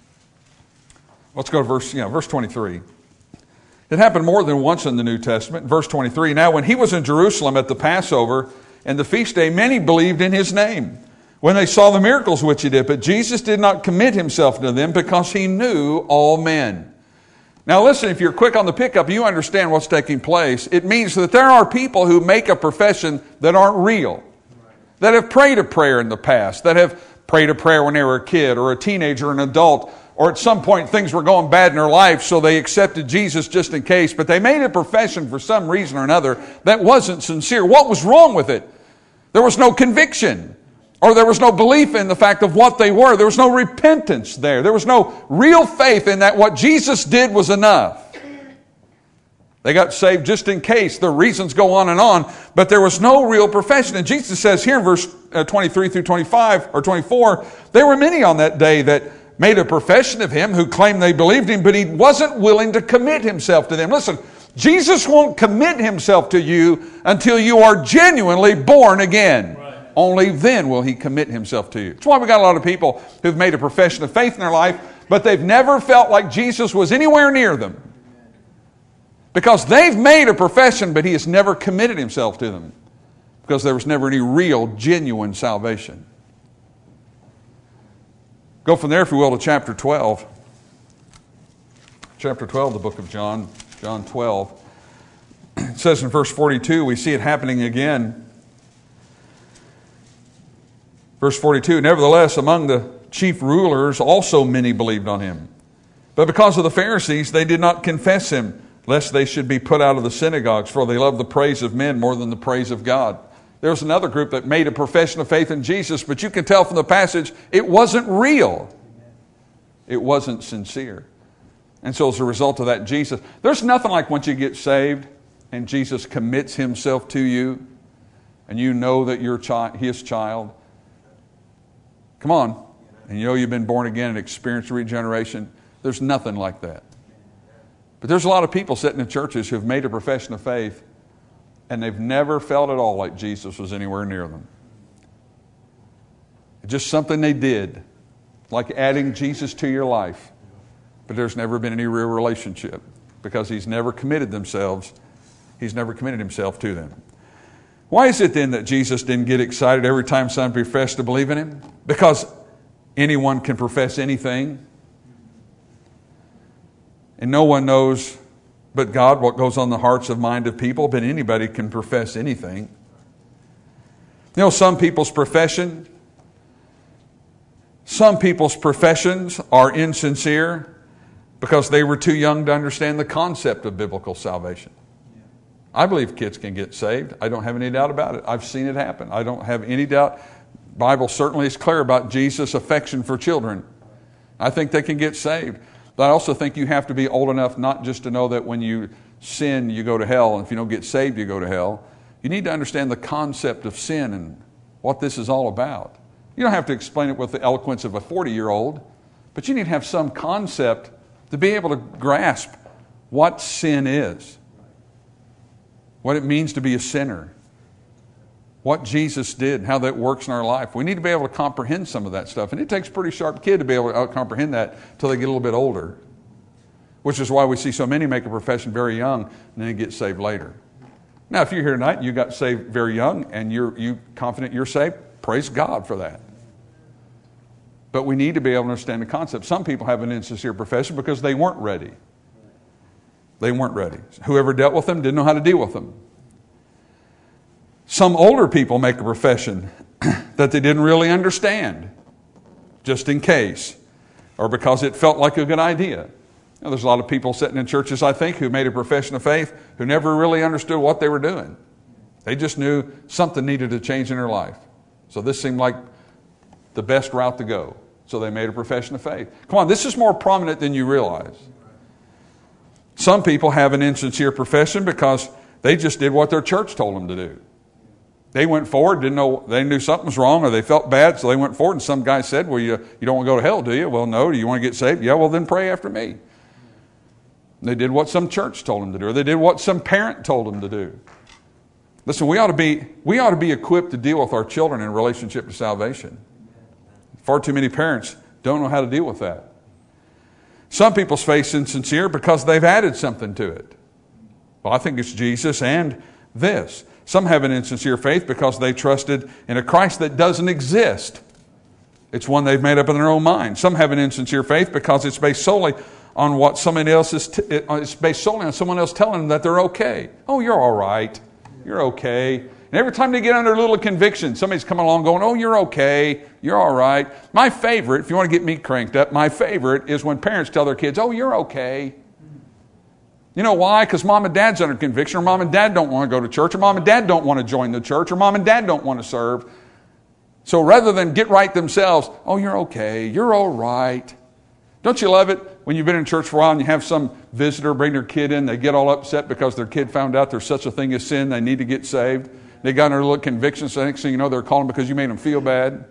Let's go to verse 23. It happened more than once in the New Testament. Verse 23, now when He was in Jerusalem at the Passover and the feast day, many believed in His name, when they saw the miracles which He did. But Jesus did not commit Himself to them, because He knew all men. Now listen, if you're quick on the pickup, you understand what's taking place. It means that there are people who make a profession that aren't real, that have prayed a prayer in the past, that have prayed a prayer when they were a kid or a teenager or an adult, or at some point things were going bad in their life, so they accepted Jesus just in case, but they made a profession for some reason or another that wasn't sincere. What was wrong with it? There was no conviction, or there was no belief in the fact of what they were. There was no repentance there. There was no real faith in that what Jesus did was enough. They got saved just in case. The reasons go on, but there was no real profession. And Jesus says here in verse 23 through 25 or 24, there were many on that day that made a profession of Him, who claimed they believed Him, but He wasn't willing to commit Himself to them. Listen, Jesus won't commit Himself to you until you are genuinely born again. Right. Only then will He commit Himself to you. That's why we got a lot of people who've made a profession of faith in their life, but they've never felt like Jesus was anywhere near them. Because they've made a profession, but He has never committed Himself to them. Because there was never any real, genuine salvation. Go from there, if you will, to chapter 12. Chapter 12, the book of John, John 12. It says in verse 42, we see it happening again. Verse 42, nevertheless, among the chief rulers also many believed on Him. But because of the Pharisees, they did not confess Him, lest they should be put out of the synagogues, for they love the praise of men more than the praise of God. There was another group that made a profession of faith in Jesus, but you can tell from the passage, it wasn't real. It wasn't sincere. And so as a result of that, Jesus, there's nothing like once you get saved and Jesus commits Himself to you and you know that you're His child. Come on. And you know you've been born again and experienced regeneration. There's nothing like that. But there's a lot of people sitting in churches who've made a profession of faith and they've never felt at all like Jesus was anywhere near them. It's just something they did, like adding Jesus to your life. But there's never been any real relationship. because He's never committed himself to them. Why is it then that Jesus didn't get excited every time someone professed to believe in Him? Because anyone can profess anything. And no one knows but God what goes on the hearts and mind of people, but anybody can profess anything. You know, some people's professions are insincere because they were too young to understand the concept of biblical salvation. I believe kids can get saved. I don't have any doubt about it. I've seen it happen. I don't have any doubt. The Bible certainly is clear about Jesus' affection for children. I think they can get saved. But I also think you have to be old enough not just to know that when you sin, you go to hell, and if you don't get saved, you go to hell. You need to understand the concept of sin and what this is all about. You don't have to explain it with the eloquence of a 40-year-old, but you need to have some concept to be able to grasp what sin is, what it means to be a sinner, what Jesus did, and how that works in our life. We need to be able to comprehend some of that stuff. And it takes a pretty sharp kid to be able to comprehend that until they get a little bit older, which is why we see so many make a profession very young and then get saved later. Now, if you're here tonight and you got saved very young and you're confident you're saved, praise God for that. But we need to be able to understand the concept. Some people have an insincere profession because they weren't ready. They weren't ready. Whoever dealt with them didn't know how to deal with them. Some older people make a profession that they didn't really understand, just in case, or because it felt like a good idea. You know, there's a lot of people sitting in churches, I think, who made a profession of faith who never really understood what they were doing. They just knew something needed to change in their life. So this seemed like the best route to go. So they made a profession of faith. Come on, this is more prominent than you realize. Some people have an insincere profession because they just did what their church told them to do. They went forward, didn't know, they knew something was wrong or they felt bad, so they went forward and some guy said, well, you don't want to go to hell, do you? Well, no. Do you want to get saved? Yeah, well, then pray after me. They did what some church told them to do, or they did what some parent told them to do. Listen, we ought to be equipped to deal with our children in relationship to salvation. Far too many parents don't know how to deal with that. Some people's faith is insincere because they've added something to it. Well, I think it's Jesus and this. Some have an insincere faith because they trusted in a Christ that doesn't exist. It's one they've made up in their own mind. Some have an insincere faith because it's based solely on what someone else it's based solely on someone else telling them that they're okay. Oh, you're all right. You're okay. And every time they get under a little conviction, somebody's coming along going, oh, you're okay. You're all right. My favorite, if you want to get me cranked up, my favorite is when parents tell their kids, oh, you're okay. You know why? Because mom and dad's under conviction, or mom and dad don't want to go to church, or mom and dad don't want to join the church, or mom and dad don't want to serve. So rather than get right themselves, oh, you're okay. You're all right. Don't you love it when you've been in church for a while and you have some visitor bring their kid in, they get all upset because their kid found out there's such a thing as sin, they need to get saved. They got under a little conviction, so next thing you know, they're calling because you made them feel bad.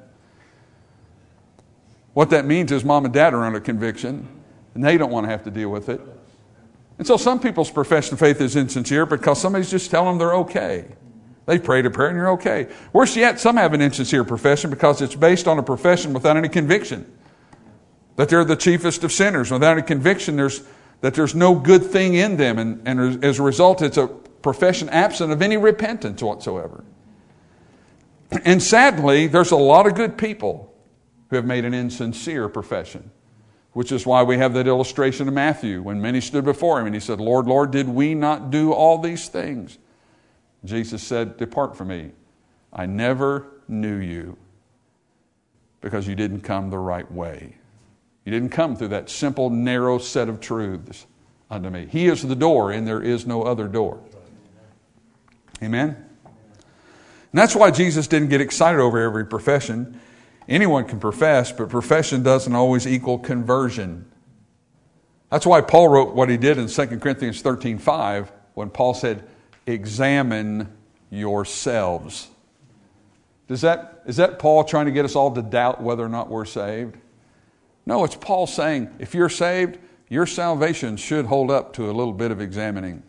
What that means is mom and dad are under conviction, and they don't want to have to deal with it. And so some people's profession of faith is insincere because somebody's just telling them they're okay. They prayed a prayer and you're okay. Worse yet, some have an insincere profession because it's based on a profession without any conviction. That they're the chiefest of sinners. Without any conviction, that there's no good thing in them. And as a result, it's a profession absent of any repentance whatsoever. And sadly, there's a lot of good people who have made an insincere profession. Which is why we have that illustration of Matthew when many stood before him and he said, Lord, Lord, did we not do all these things? Jesus said, depart from me. I never knew you because you didn't come the right way. You didn't come through that simple, narrow set of truths unto me. He is the door and there is no other door. Amen? And that's why Jesus didn't get excited over every profession. Anyone can profess, but profession doesn't always equal conversion. That's why Paul wrote what he did in 2 Corinthians 13:5 when Paul said, examine yourselves. Is that Paul trying to get us all to doubt whether or not we're saved? No, it's Paul saying, if you're saved, your salvation should hold up to a little bit of examining.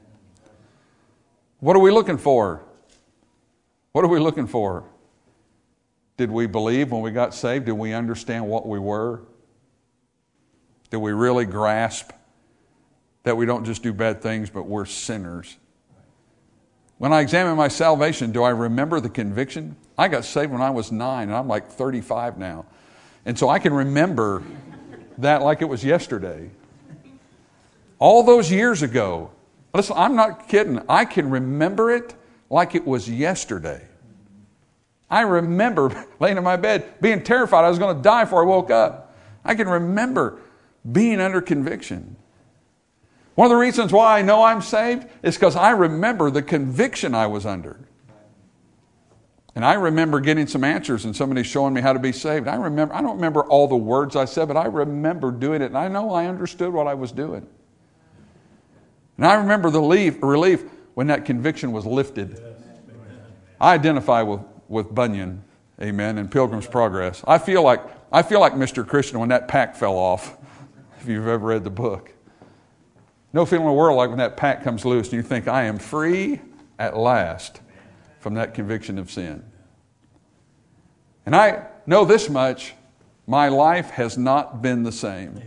What are we looking for? What are we looking for? Did we believe when we got saved? Did we understand what we were? Did we really grasp that we don't just do bad things, but we're sinners. When I examine my salvation, do I remember the conviction? I got saved when I was 9, and I'm like 35 now. And so I can remember that like it was yesterday. All those years ago. Listen, I'm not kidding. I can remember it like it was yesterday. I remember laying in my bed, being terrified I was going to die before I woke up. I can remember being under conviction. One of the reasons why I know I'm saved is because I remember the conviction I was under. And I remember getting some answers and somebody showing me how to be saved. I don't remember all the words I said, but I remember doing it. And I know I understood what I was doing. And I remember the relief when that conviction was lifted. I identify with Bunyan, amen, and Pilgrim's Progress. I feel like Mr. Christian when that pack fell off, if you've ever read the book. No feeling in the world like when that pack comes loose and you think, I am free at last from that conviction of sin. And I know this much, my life has not been the same.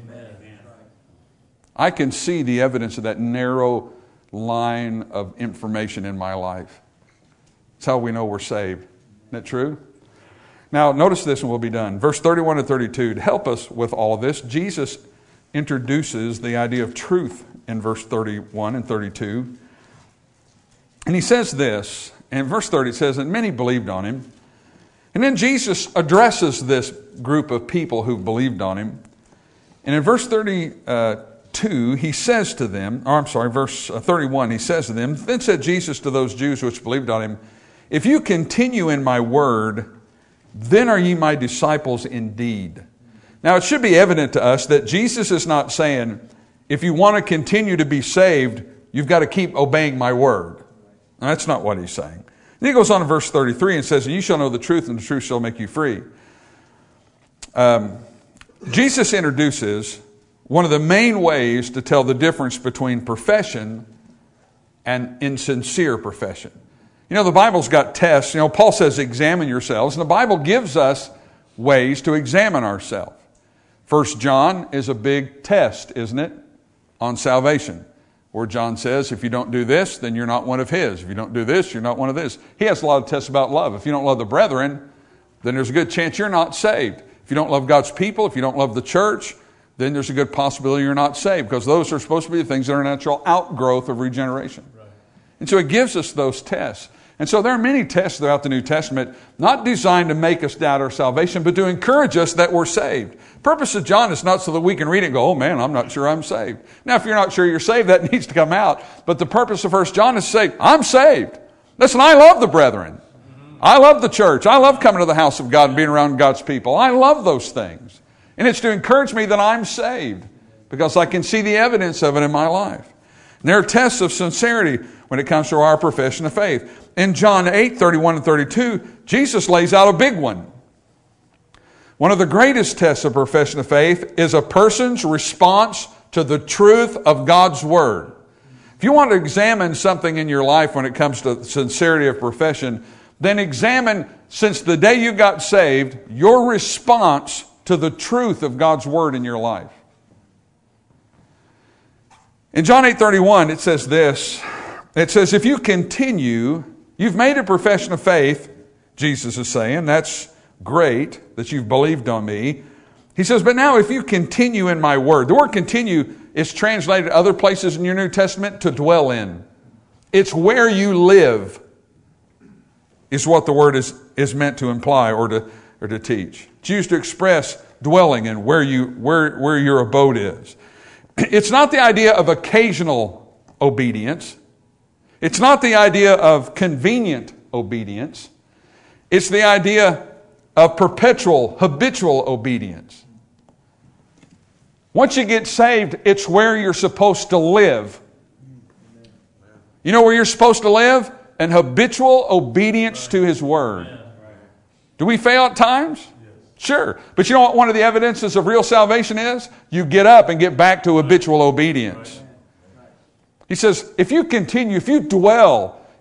I can see the evidence of that narrow line of information in my life. That's how we know we're saved. Isn't that true? Now, notice this and we'll be done. Verse 31 and 32, to help us with all of this, Jesus introduces the idea of truth in verse 31 and 32. And he says this, in verse 30 it says, and many believed on him. And then Jesus addresses this group of people who believed on him. And in verse 32, he says to them, verse 31, he says to them, then said Jesus to those Jews which believed on him, if you continue in my word, then are ye my disciples indeed. Now it should be evident to us that Jesus is not saying, if you want to continue to be saved, you've got to keep obeying my word. Now, that's not what he's saying. Then he goes on to verse 33 and says, and you shall know the truth, and the truth shall make you free. Jesus introduces one of the main ways to tell the difference between profession and insincere profession. You know, the Bible's got tests. You know, Paul says, examine yourselves. And the Bible gives us ways to examine ourselves. 1 John is a big test, isn't it, on salvation. Where John says, if you don't do this, then you're not one of his. If you don't do this, you're not one of this. He has a lot of tests about love. If you don't love the brethren, then there's a good chance you're not saved. If you don't love God's people, if you don't love the church, then there's a good possibility you're not saved, because those are supposed to be the things that are natural outgrowth of regeneration. Right. And so it gives us those tests. And so there are many tests throughout the New Testament, not designed to make us doubt our salvation, but to encourage us that we're saved. The purpose of John is not so that we can read it and go, oh man, I'm not sure I'm saved. Now, if you're not sure you're saved, that needs to come out. But the purpose of 1 John is to say, I'm saved. Listen, I love the brethren. I love the church. I love coming to the house of God and being around God's people. I love those things. And it's to encourage me that I'm saved, because I can see the evidence of it in my life. And there are tests of sincerity when it comes to our profession of faith. In John 8, 31 and 32, Jesus lays out a big one. One of the greatest tests of profession of faith is a person's response to the truth of God's Word. If you want to examine something in your life when it comes to sincerity of profession, then examine, since the day you got saved, your response to the truth of God's Word in your life. In John 8:31, it says this. It says, if you continue, you've made a profession of faith, Jesus is saying. That's great that you've believed on me. He says, but now if you continue in my word. The word continue is translated other places in your New Testament to dwell in. It's where you live is what the word is meant to imply or to teach. It's used to express dwelling in where your abode is. It's not the idea of occasional obedience. It's not the idea of convenient obedience. It's the idea of perpetual, habitual obedience. Once you get saved, it's where you're supposed to live. You know where you're supposed to live? An habitual obedience to His Word. Do we fail at times? Sure. But you know what one of the evidences of real salvation is? You get up and get back to habitual obedience. He says, if you continue, if you dwell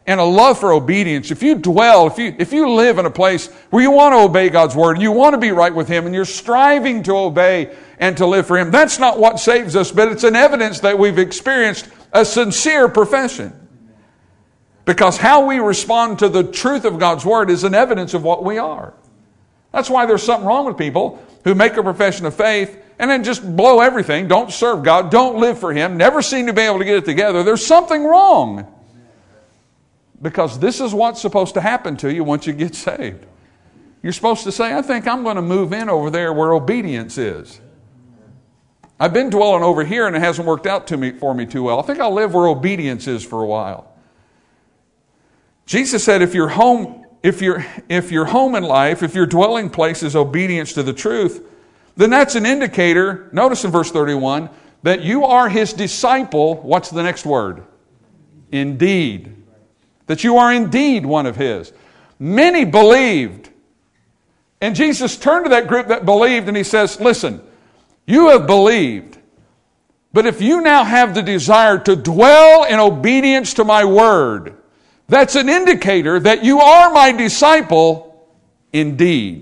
and a love for obedience, if you dwell, if you live in a place where you want to obey God's word, and you want to be right with Him, and you're striving to obey and to live for Him, that's not what saves us, but it's an evidence that we've experienced a sincere profession. Because how we respond to the truth of God's word is an evidence of what we are. That's why there's something wrong with people who make a profession of faith and then just blow everything, don't serve God, don't live for Him, never seem to be able to get it together. There's something wrong. Because this is what's supposed to happen to you once you get saved. You're supposed to say, I think I'm going to move in over there where obedience is. I've been dwelling over here and it hasn't worked out for me too well. I think I'll live where obedience is for a while. Jesus said if your home in life, if your dwelling place is obedience to the truth, then that's an indicator, notice in verse 31, that you are His disciple. What's the next word? Indeed. That you are indeed one of His. Many believed. And Jesus turned to that group that believed and He says, listen, you have believed. But if you now have the desire to dwell in obedience to my word, that's an indicator that you are my disciple indeed.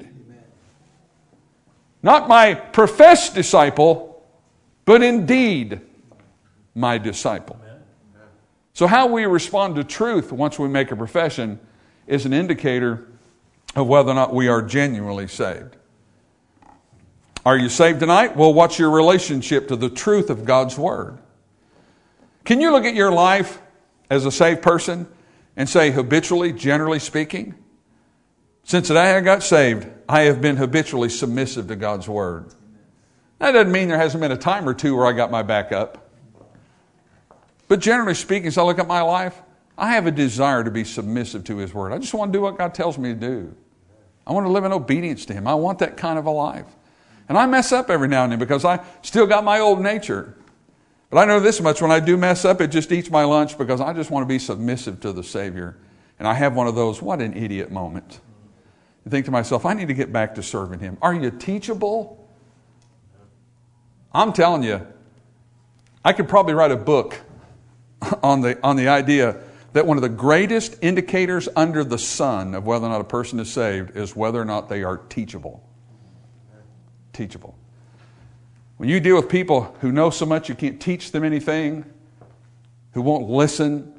Not my professed disciple, but indeed my disciple. So how we respond to truth once we make a profession is an indicator of whether or not we are genuinely saved. Are you saved tonight? Well, what's your relationship to the truth of God's word? Can you look at your life as a saved person and say habitually, generally speaking, since the day I got saved, I have been habitually submissive to God's word. That doesn't mean there hasn't been a time or two where I got my back up. But generally speaking, as I look at my life, I have a desire to be submissive to His word. I just want to do what God tells me to do. I want to live in obedience to Him. I want that kind of a life. And I mess up every now and then because I still got my old nature. But I know this much, when I do mess up, it just eats my lunch because I just want to be submissive to the Savior. And I have one of those, what an idiot moment. I think to myself, I need to get back to serving Him. Are you teachable? I'm telling you, I could probably write a book on the idea that one of the greatest indicators under the sun of whether or not a person is saved is whether or not they are teachable. Teachable. When you deal with people who know so much you can't teach them anything, who won't listen,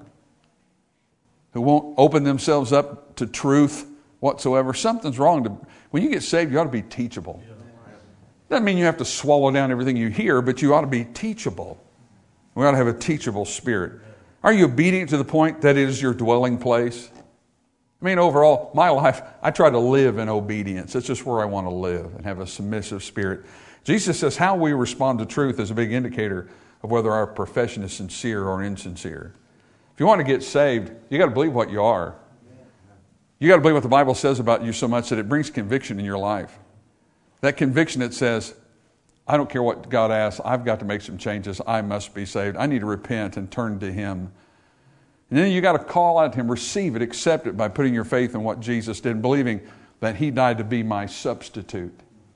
who won't open themselves up to truth whatsoever, something's wrong. When you get saved, you ought to be teachable. Doesn't mean you have to swallow down everything you hear, but you ought to be teachable. We ought to have a teachable spirit. Are you obedient to the point that it is your dwelling place? I mean, overall, my life, I try to live in obedience. It's just where I want to live and have a submissive spirit. Jesus says how we respond to truth is a big indicator of whether our profession is sincere or insincere. If you want to get saved, you got to believe what you are. You got to believe what the Bible says about you so much that it brings conviction in your life. That conviction that says, I don't care what God asks, I've got to make some changes. I must be saved. I need to repent and turn to Him. And then you got to call out to Him, receive it, accept it by putting your faith in what Jesus did, believing that He died to be my substitute.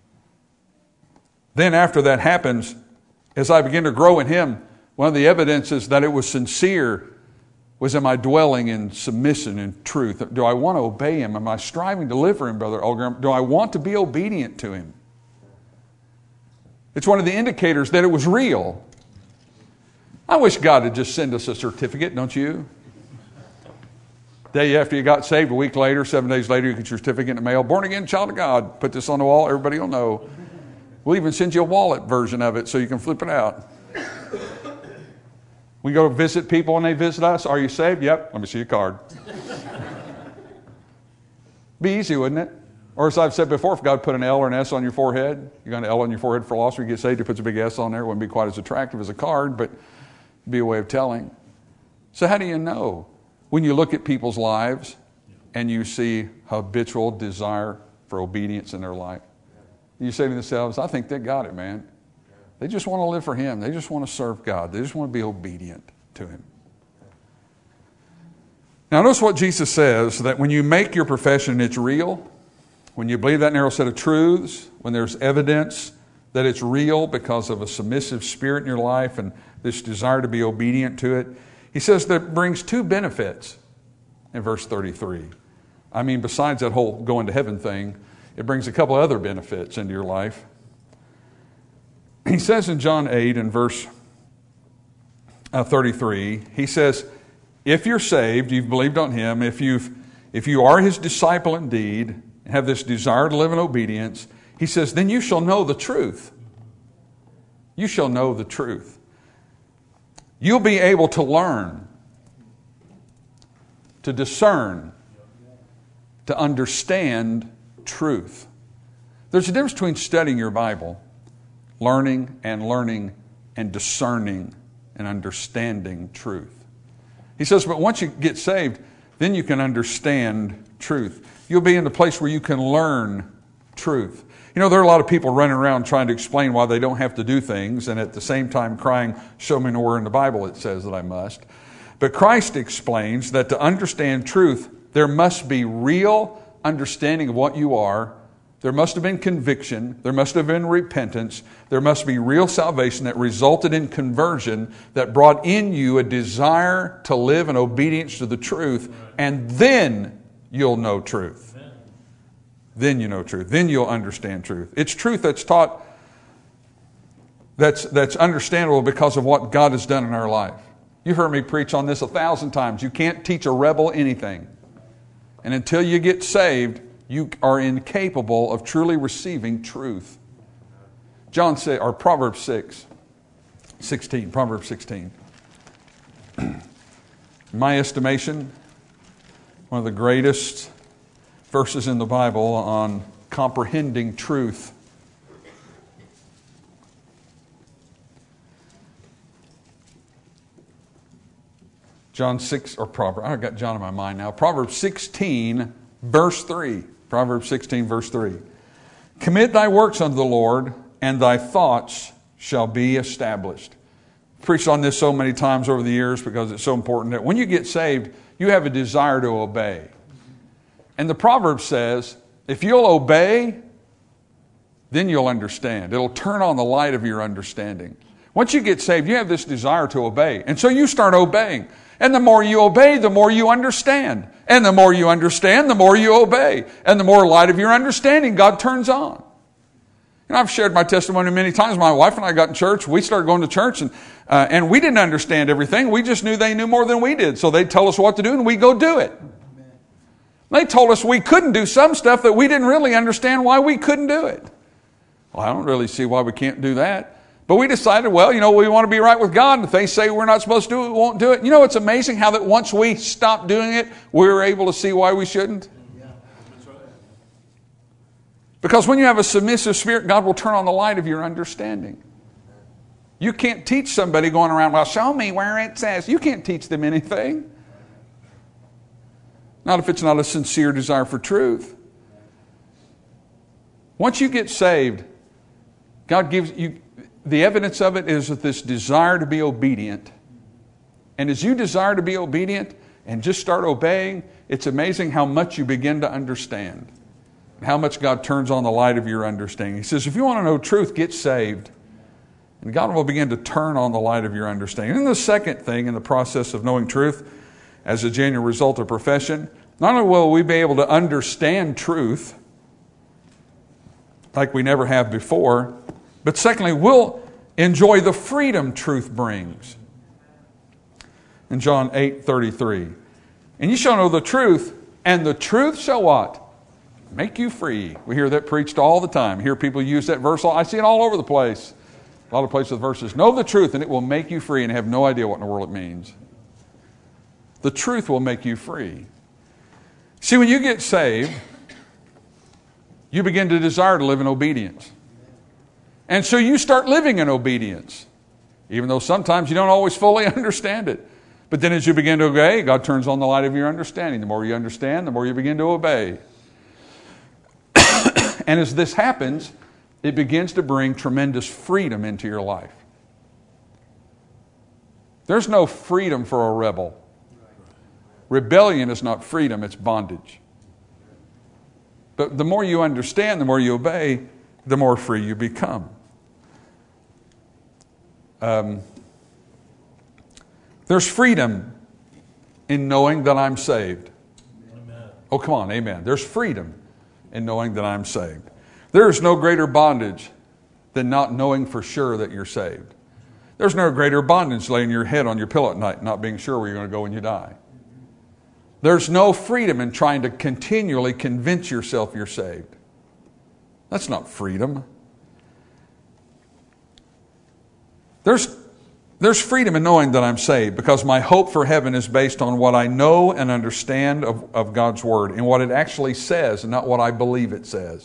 Then after that happens, as I begin to grow in Him, one of the evidences that it was sincere was, am I dwelling in submission and truth? Do I want to obey Him? Am I striving to live for Him, Brother Olger? Do I want to be obedient to Him? It's one of the indicators that it was real. I wish God would just send us a certificate, don't you? Day after you got saved, a week later, 7 days later, you get your certificate in the mail. Born again child of God. Put this on the wall, everybody will know. We'll even send you a wallet version of it so you can flip it out. We go visit people and they visit us. Are you saved? Yep. Let me see your card. Be easy, wouldn't it? Or as I've said before, if God put an L or an S on your forehead, you got an L on your forehead for lost, or you get saved, He puts a big S on there. It wouldn't be quite as attractive as a card, but it'd be a way of telling. So how do you know? When you look at people's lives and you see habitual desire for obedience in their life, you say to themselves, I think they got it, man. They just want to live for Him. They just want to serve God. They just want to be obedient to Him. Now notice what Jesus says, that when you make your profession, it's real. When you believe that narrow set of truths, when there's evidence that it's real because of a submissive spirit in your life and this desire to be obedient to it, He says that brings two benefits. in verse 33. I mean, besides that whole going to heaven thing, it brings a couple other benefits into your life. He says in John 8 and verse 33, he says, if you're saved, you've believed on him, if you are his disciple indeed, and have this desire to live in obedience, he says, then you shall know the truth. You shall know the truth. You'll be able to learn, to discern, to understand truth. There's a difference between studying your Bible, learning and discerning and understanding truth. He says, but once you get saved, then you can understand truth. You'll be in the place where you can learn truth. You know, there are a lot of people running around trying to explain why they don't have to do things, and at the same time crying, show me nowhere in the Bible it says that I must. But Christ explains that to understand truth, there must be real understanding of what you are. There must have been conviction. There must have been repentance. There must be real salvation that resulted in conversion, that brought in you a desire to live in obedience to the truth, and then you'll know truth. Then you know truth. Then you'll understand truth. It's truth that's taught, that's understandable because of what God has done in our life. You've heard me preach on this 1,000 times. You can't teach a rebel anything. And until you get saved, you are incapable of truly receiving truth. Proverbs 16. Proverbs 16. In my estimation, one of the greatest verses in the Bible on comprehending truth. Proverbs 16, verse 3. Proverbs 16, verse 3. Commit thy works unto the Lord, and thy thoughts shall be established. I've preached on this so many times over the years because it's so important that when you get saved, you have a desire to obey. And the proverb says, if you'll obey, then you'll understand. It'll turn on the light of your understanding. Once you get saved, you have this desire to obey. And so you start obeying. And the more you obey, the more you understand. And the more you understand, the more you obey. And the more light of your understanding God turns on. And I've shared my testimony many times. My wife and I got in church. We started going to church, and we didn't understand everything. We just knew they knew more than we did. So they'd tell us what to do, and we'd go do it. They told us we couldn't do some stuff that we didn't really understand why we couldn't do it. Well, I don't really see why we can't do that. But we decided, well, we want to be right with God. And if they say we're not supposed to do it, we won't do it. It's amazing how that once we stop doing it, we're able to see why we shouldn't. Because when you have a submissive spirit, God will turn on the light of your understanding. You can't teach somebody going around, well, show me where it says. You can't teach them anything. Not if it's not a sincere desire for truth. Once you get saved, God gives you, the evidence of it is that this desire to be obedient. And as you desire to be obedient and just start obeying, it's amazing how much you begin to understand. How much God turns on the light of your understanding. He says, if you want to know truth, get saved. And God will begin to turn on the light of your understanding. And the second thing in the process of knowing truth, as a genuine result of profession, not only will we be able to understand truth like we never have before, but secondly, we'll enjoy the freedom truth brings. In John 8:33, and you shall know the truth, and the truth shall what? Make you free. We hear that preached all the time. I hear people use that verse. I see it all over the place. A lot of places with verses. Know the truth, and it will make you free, and have no idea what in the world it means. The truth will make you free. See, when you get saved, you begin to desire to live in obedience. And so you start living in obedience, even though sometimes you don't always fully understand it. But then as you begin to obey, God turns on the light of your understanding. The more you understand, the more you begin to obey. And as this happens, it begins to bring tremendous freedom into your life. There's no freedom for a rebel. Rebellion is not freedom, it's bondage. But the more you understand, the more you obey, the more free you become. There's freedom in knowing that I'm saved. Oh, come on, amen. There's freedom in knowing that I'm saved. There is no greater bondage than not knowing for sure that you're saved. There's no greater bondage laying your head on your pillow at night, not being sure where you're going to go when you die. There's no freedom in trying to continually convince yourself you're saved. That's not freedom. There's freedom in knowing that I'm saved because my hope for heaven is based on what I know and understand of God's Word and what it actually says and not what I believe it says.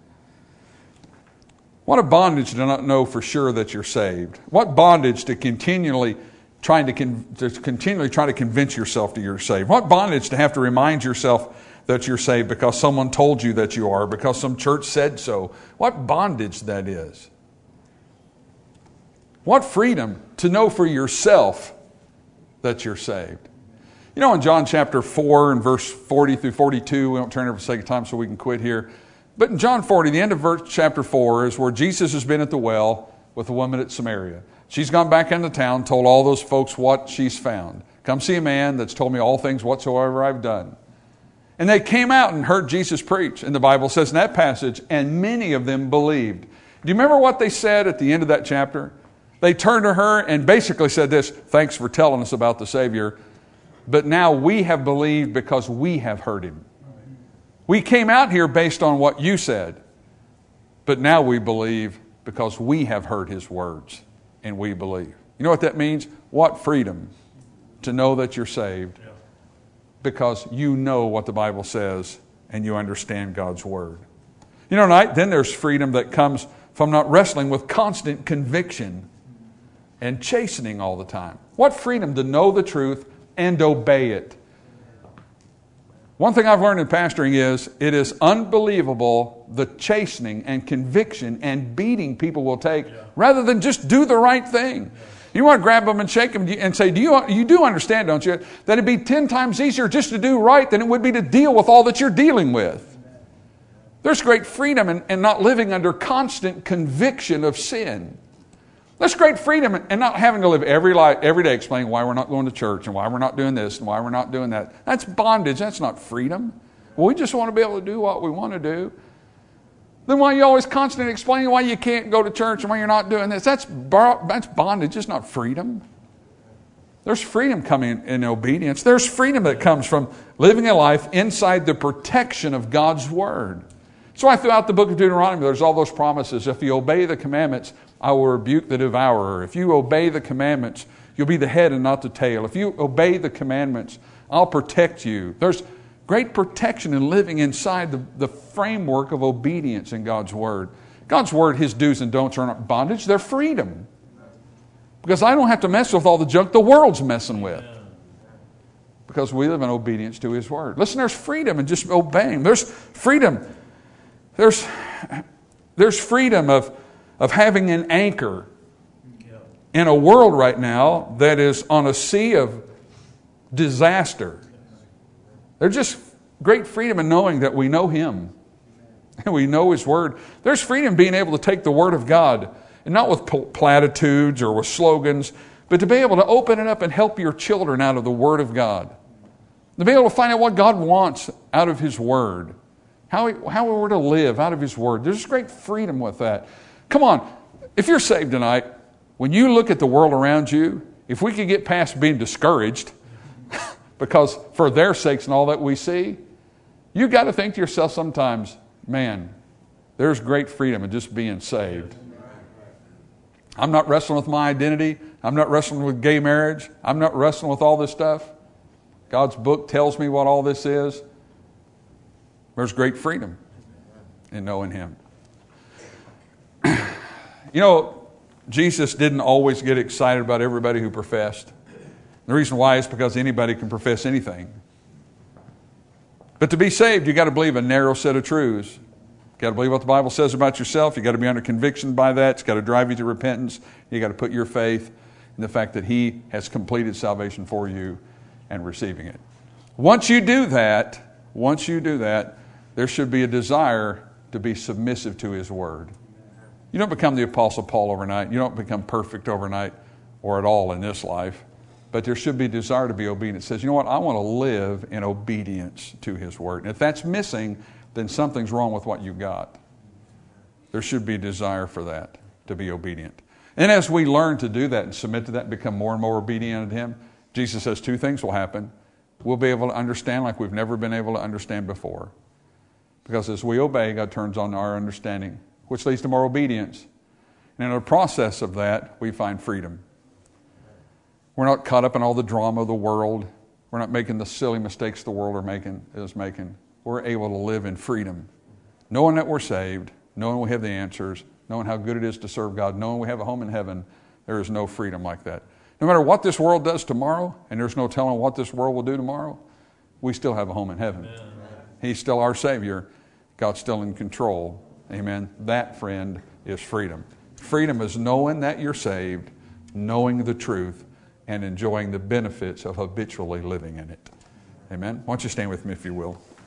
What a bondage to not know for sure that you're saved. What bondage to continually try to convince yourself that you're saved. What bondage to have to remind yourself that you're saved because someone told you that you are, because some church said so. What bondage that is. What freedom to know for yourself that you're saved. You know, in John chapter 4 and verse 40 through 42, we won't turn it for the sake of time so we can quit here. But in John 40, the end of chapter 4 is where Jesus has been at the well with the woman at Samaria. She's gone back into town, told all those folks what she's found. Come see a man that's told me all things whatsoever I've done. And they came out and heard Jesus preach. And the Bible says in that passage, and many of them believed. Do you remember what they said at the end of that chapter? They turned to her and basically said this, thanks for telling us about the Savior, but now we have believed because we have heard Him. We came out here based on what you said, but now we believe because we have heard His words and we believe. You know what that means? What freedom to know that you're saved because you know what the Bible says and you understand God's Word. You know, then there's freedom that comes from not wrestling with constant conviction and chastening all the time. What freedom to know the truth and obey it. One thing I've learned in pastoring is it is unbelievable the chastening and conviction and beating people will take rather than just do the right thing. You want to grab them and shake them and say, you do understand, don't you, that it'd be 10 times easier just to do right than it would be to deal with all that you're dealing with. There's great freedom in not living under constant conviction of sin. There's great freedom in not having to live every day explaining why we're not going to church and why we're not doing this and why we're not doing that. That's bondage. That's not freedom. Well, we just want to be able to do what we want to do. Then why are you always constantly explaining why you can't go to church and why you're not doing this? That's bondage. It's not freedom. There's freedom coming in obedience. There's freedom that comes from living a life inside the protection of God's Word. That's why throughout the book of Deuteronomy, there's all those promises. If you obey the commandments, I will rebuke the devourer. If you obey the commandments, you'll be the head and not the tail. If you obey the commandments, I'll protect you. There's great protection in living inside the framework of obedience in God's Word. God's Word, His do's and don'ts are not bondage, they're freedom. Because I don't have to mess with all the junk the world's messing with. Because we live in obedience to His Word. Listen, there's freedom in just obeying. There's freedom. There's freedom of having an anchor in a world right now that is on a sea of disaster. There's just great freedom in knowing that we know Him and we know His Word. There's freedom being able to take the Word of God and not with platitudes or with slogans, but to be able to open it up and help your children out of the Word of God. To be able to find out what God wants out of His Word. How we're to live out of His Word. There's great freedom with that. Come on, if you're saved tonight, when you look at the world around you, if we could get past being discouraged, because for their sakes and all that we see, you've got to think to yourself sometimes, man, there's great freedom in just being saved. I'm not wrestling with my identity. I'm not wrestling with gay marriage. I'm not wrestling with all this stuff. God's book tells me what all this is. There's great freedom in knowing Him. You know, Jesus didn't always get excited about everybody who professed. The reason why is because anybody can profess anything. But to be saved, you've got to believe a narrow set of truths. You've got to believe what the Bible says about yourself. You've got to be under conviction by that. It's got to drive you to repentance. You've got to put your faith in the fact that He has completed salvation for you and receiving it. Once you do that, there should be a desire to be submissive to His Word. You don't become the Apostle Paul overnight. You don't become perfect overnight or at all in this life. But there should be a desire to be obedient. It says, you know what, I want to live in obedience to His Word. And if that's missing, then something's wrong with what you've got. There should be a desire for that, to be obedient. And as we learn to do that and submit to that and become more and more obedient to Him, Jesus says two things will happen. We'll be able to understand like we've never been able to understand before. Because as we obey, God turns on our understanding, which leads to more obedience. And in the process of that, we find freedom. We're not caught up in all the drama of the world. We're not making the silly mistakes the world is making. We're able to live in freedom, knowing that we're saved, knowing we have the answers, knowing how good it is to serve God, knowing we have a home in heaven. There is no freedom like that. No matter what this world does tomorrow, and there's no telling what this world will do tomorrow, we still have a home in heaven. Amen. He's still our Savior. God's still in control. Amen. That, friend, is freedom. Freedom is knowing that you're saved, knowing the truth, and enjoying the benefits of habitually living in it. Amen. Why don't you stand with me if you will.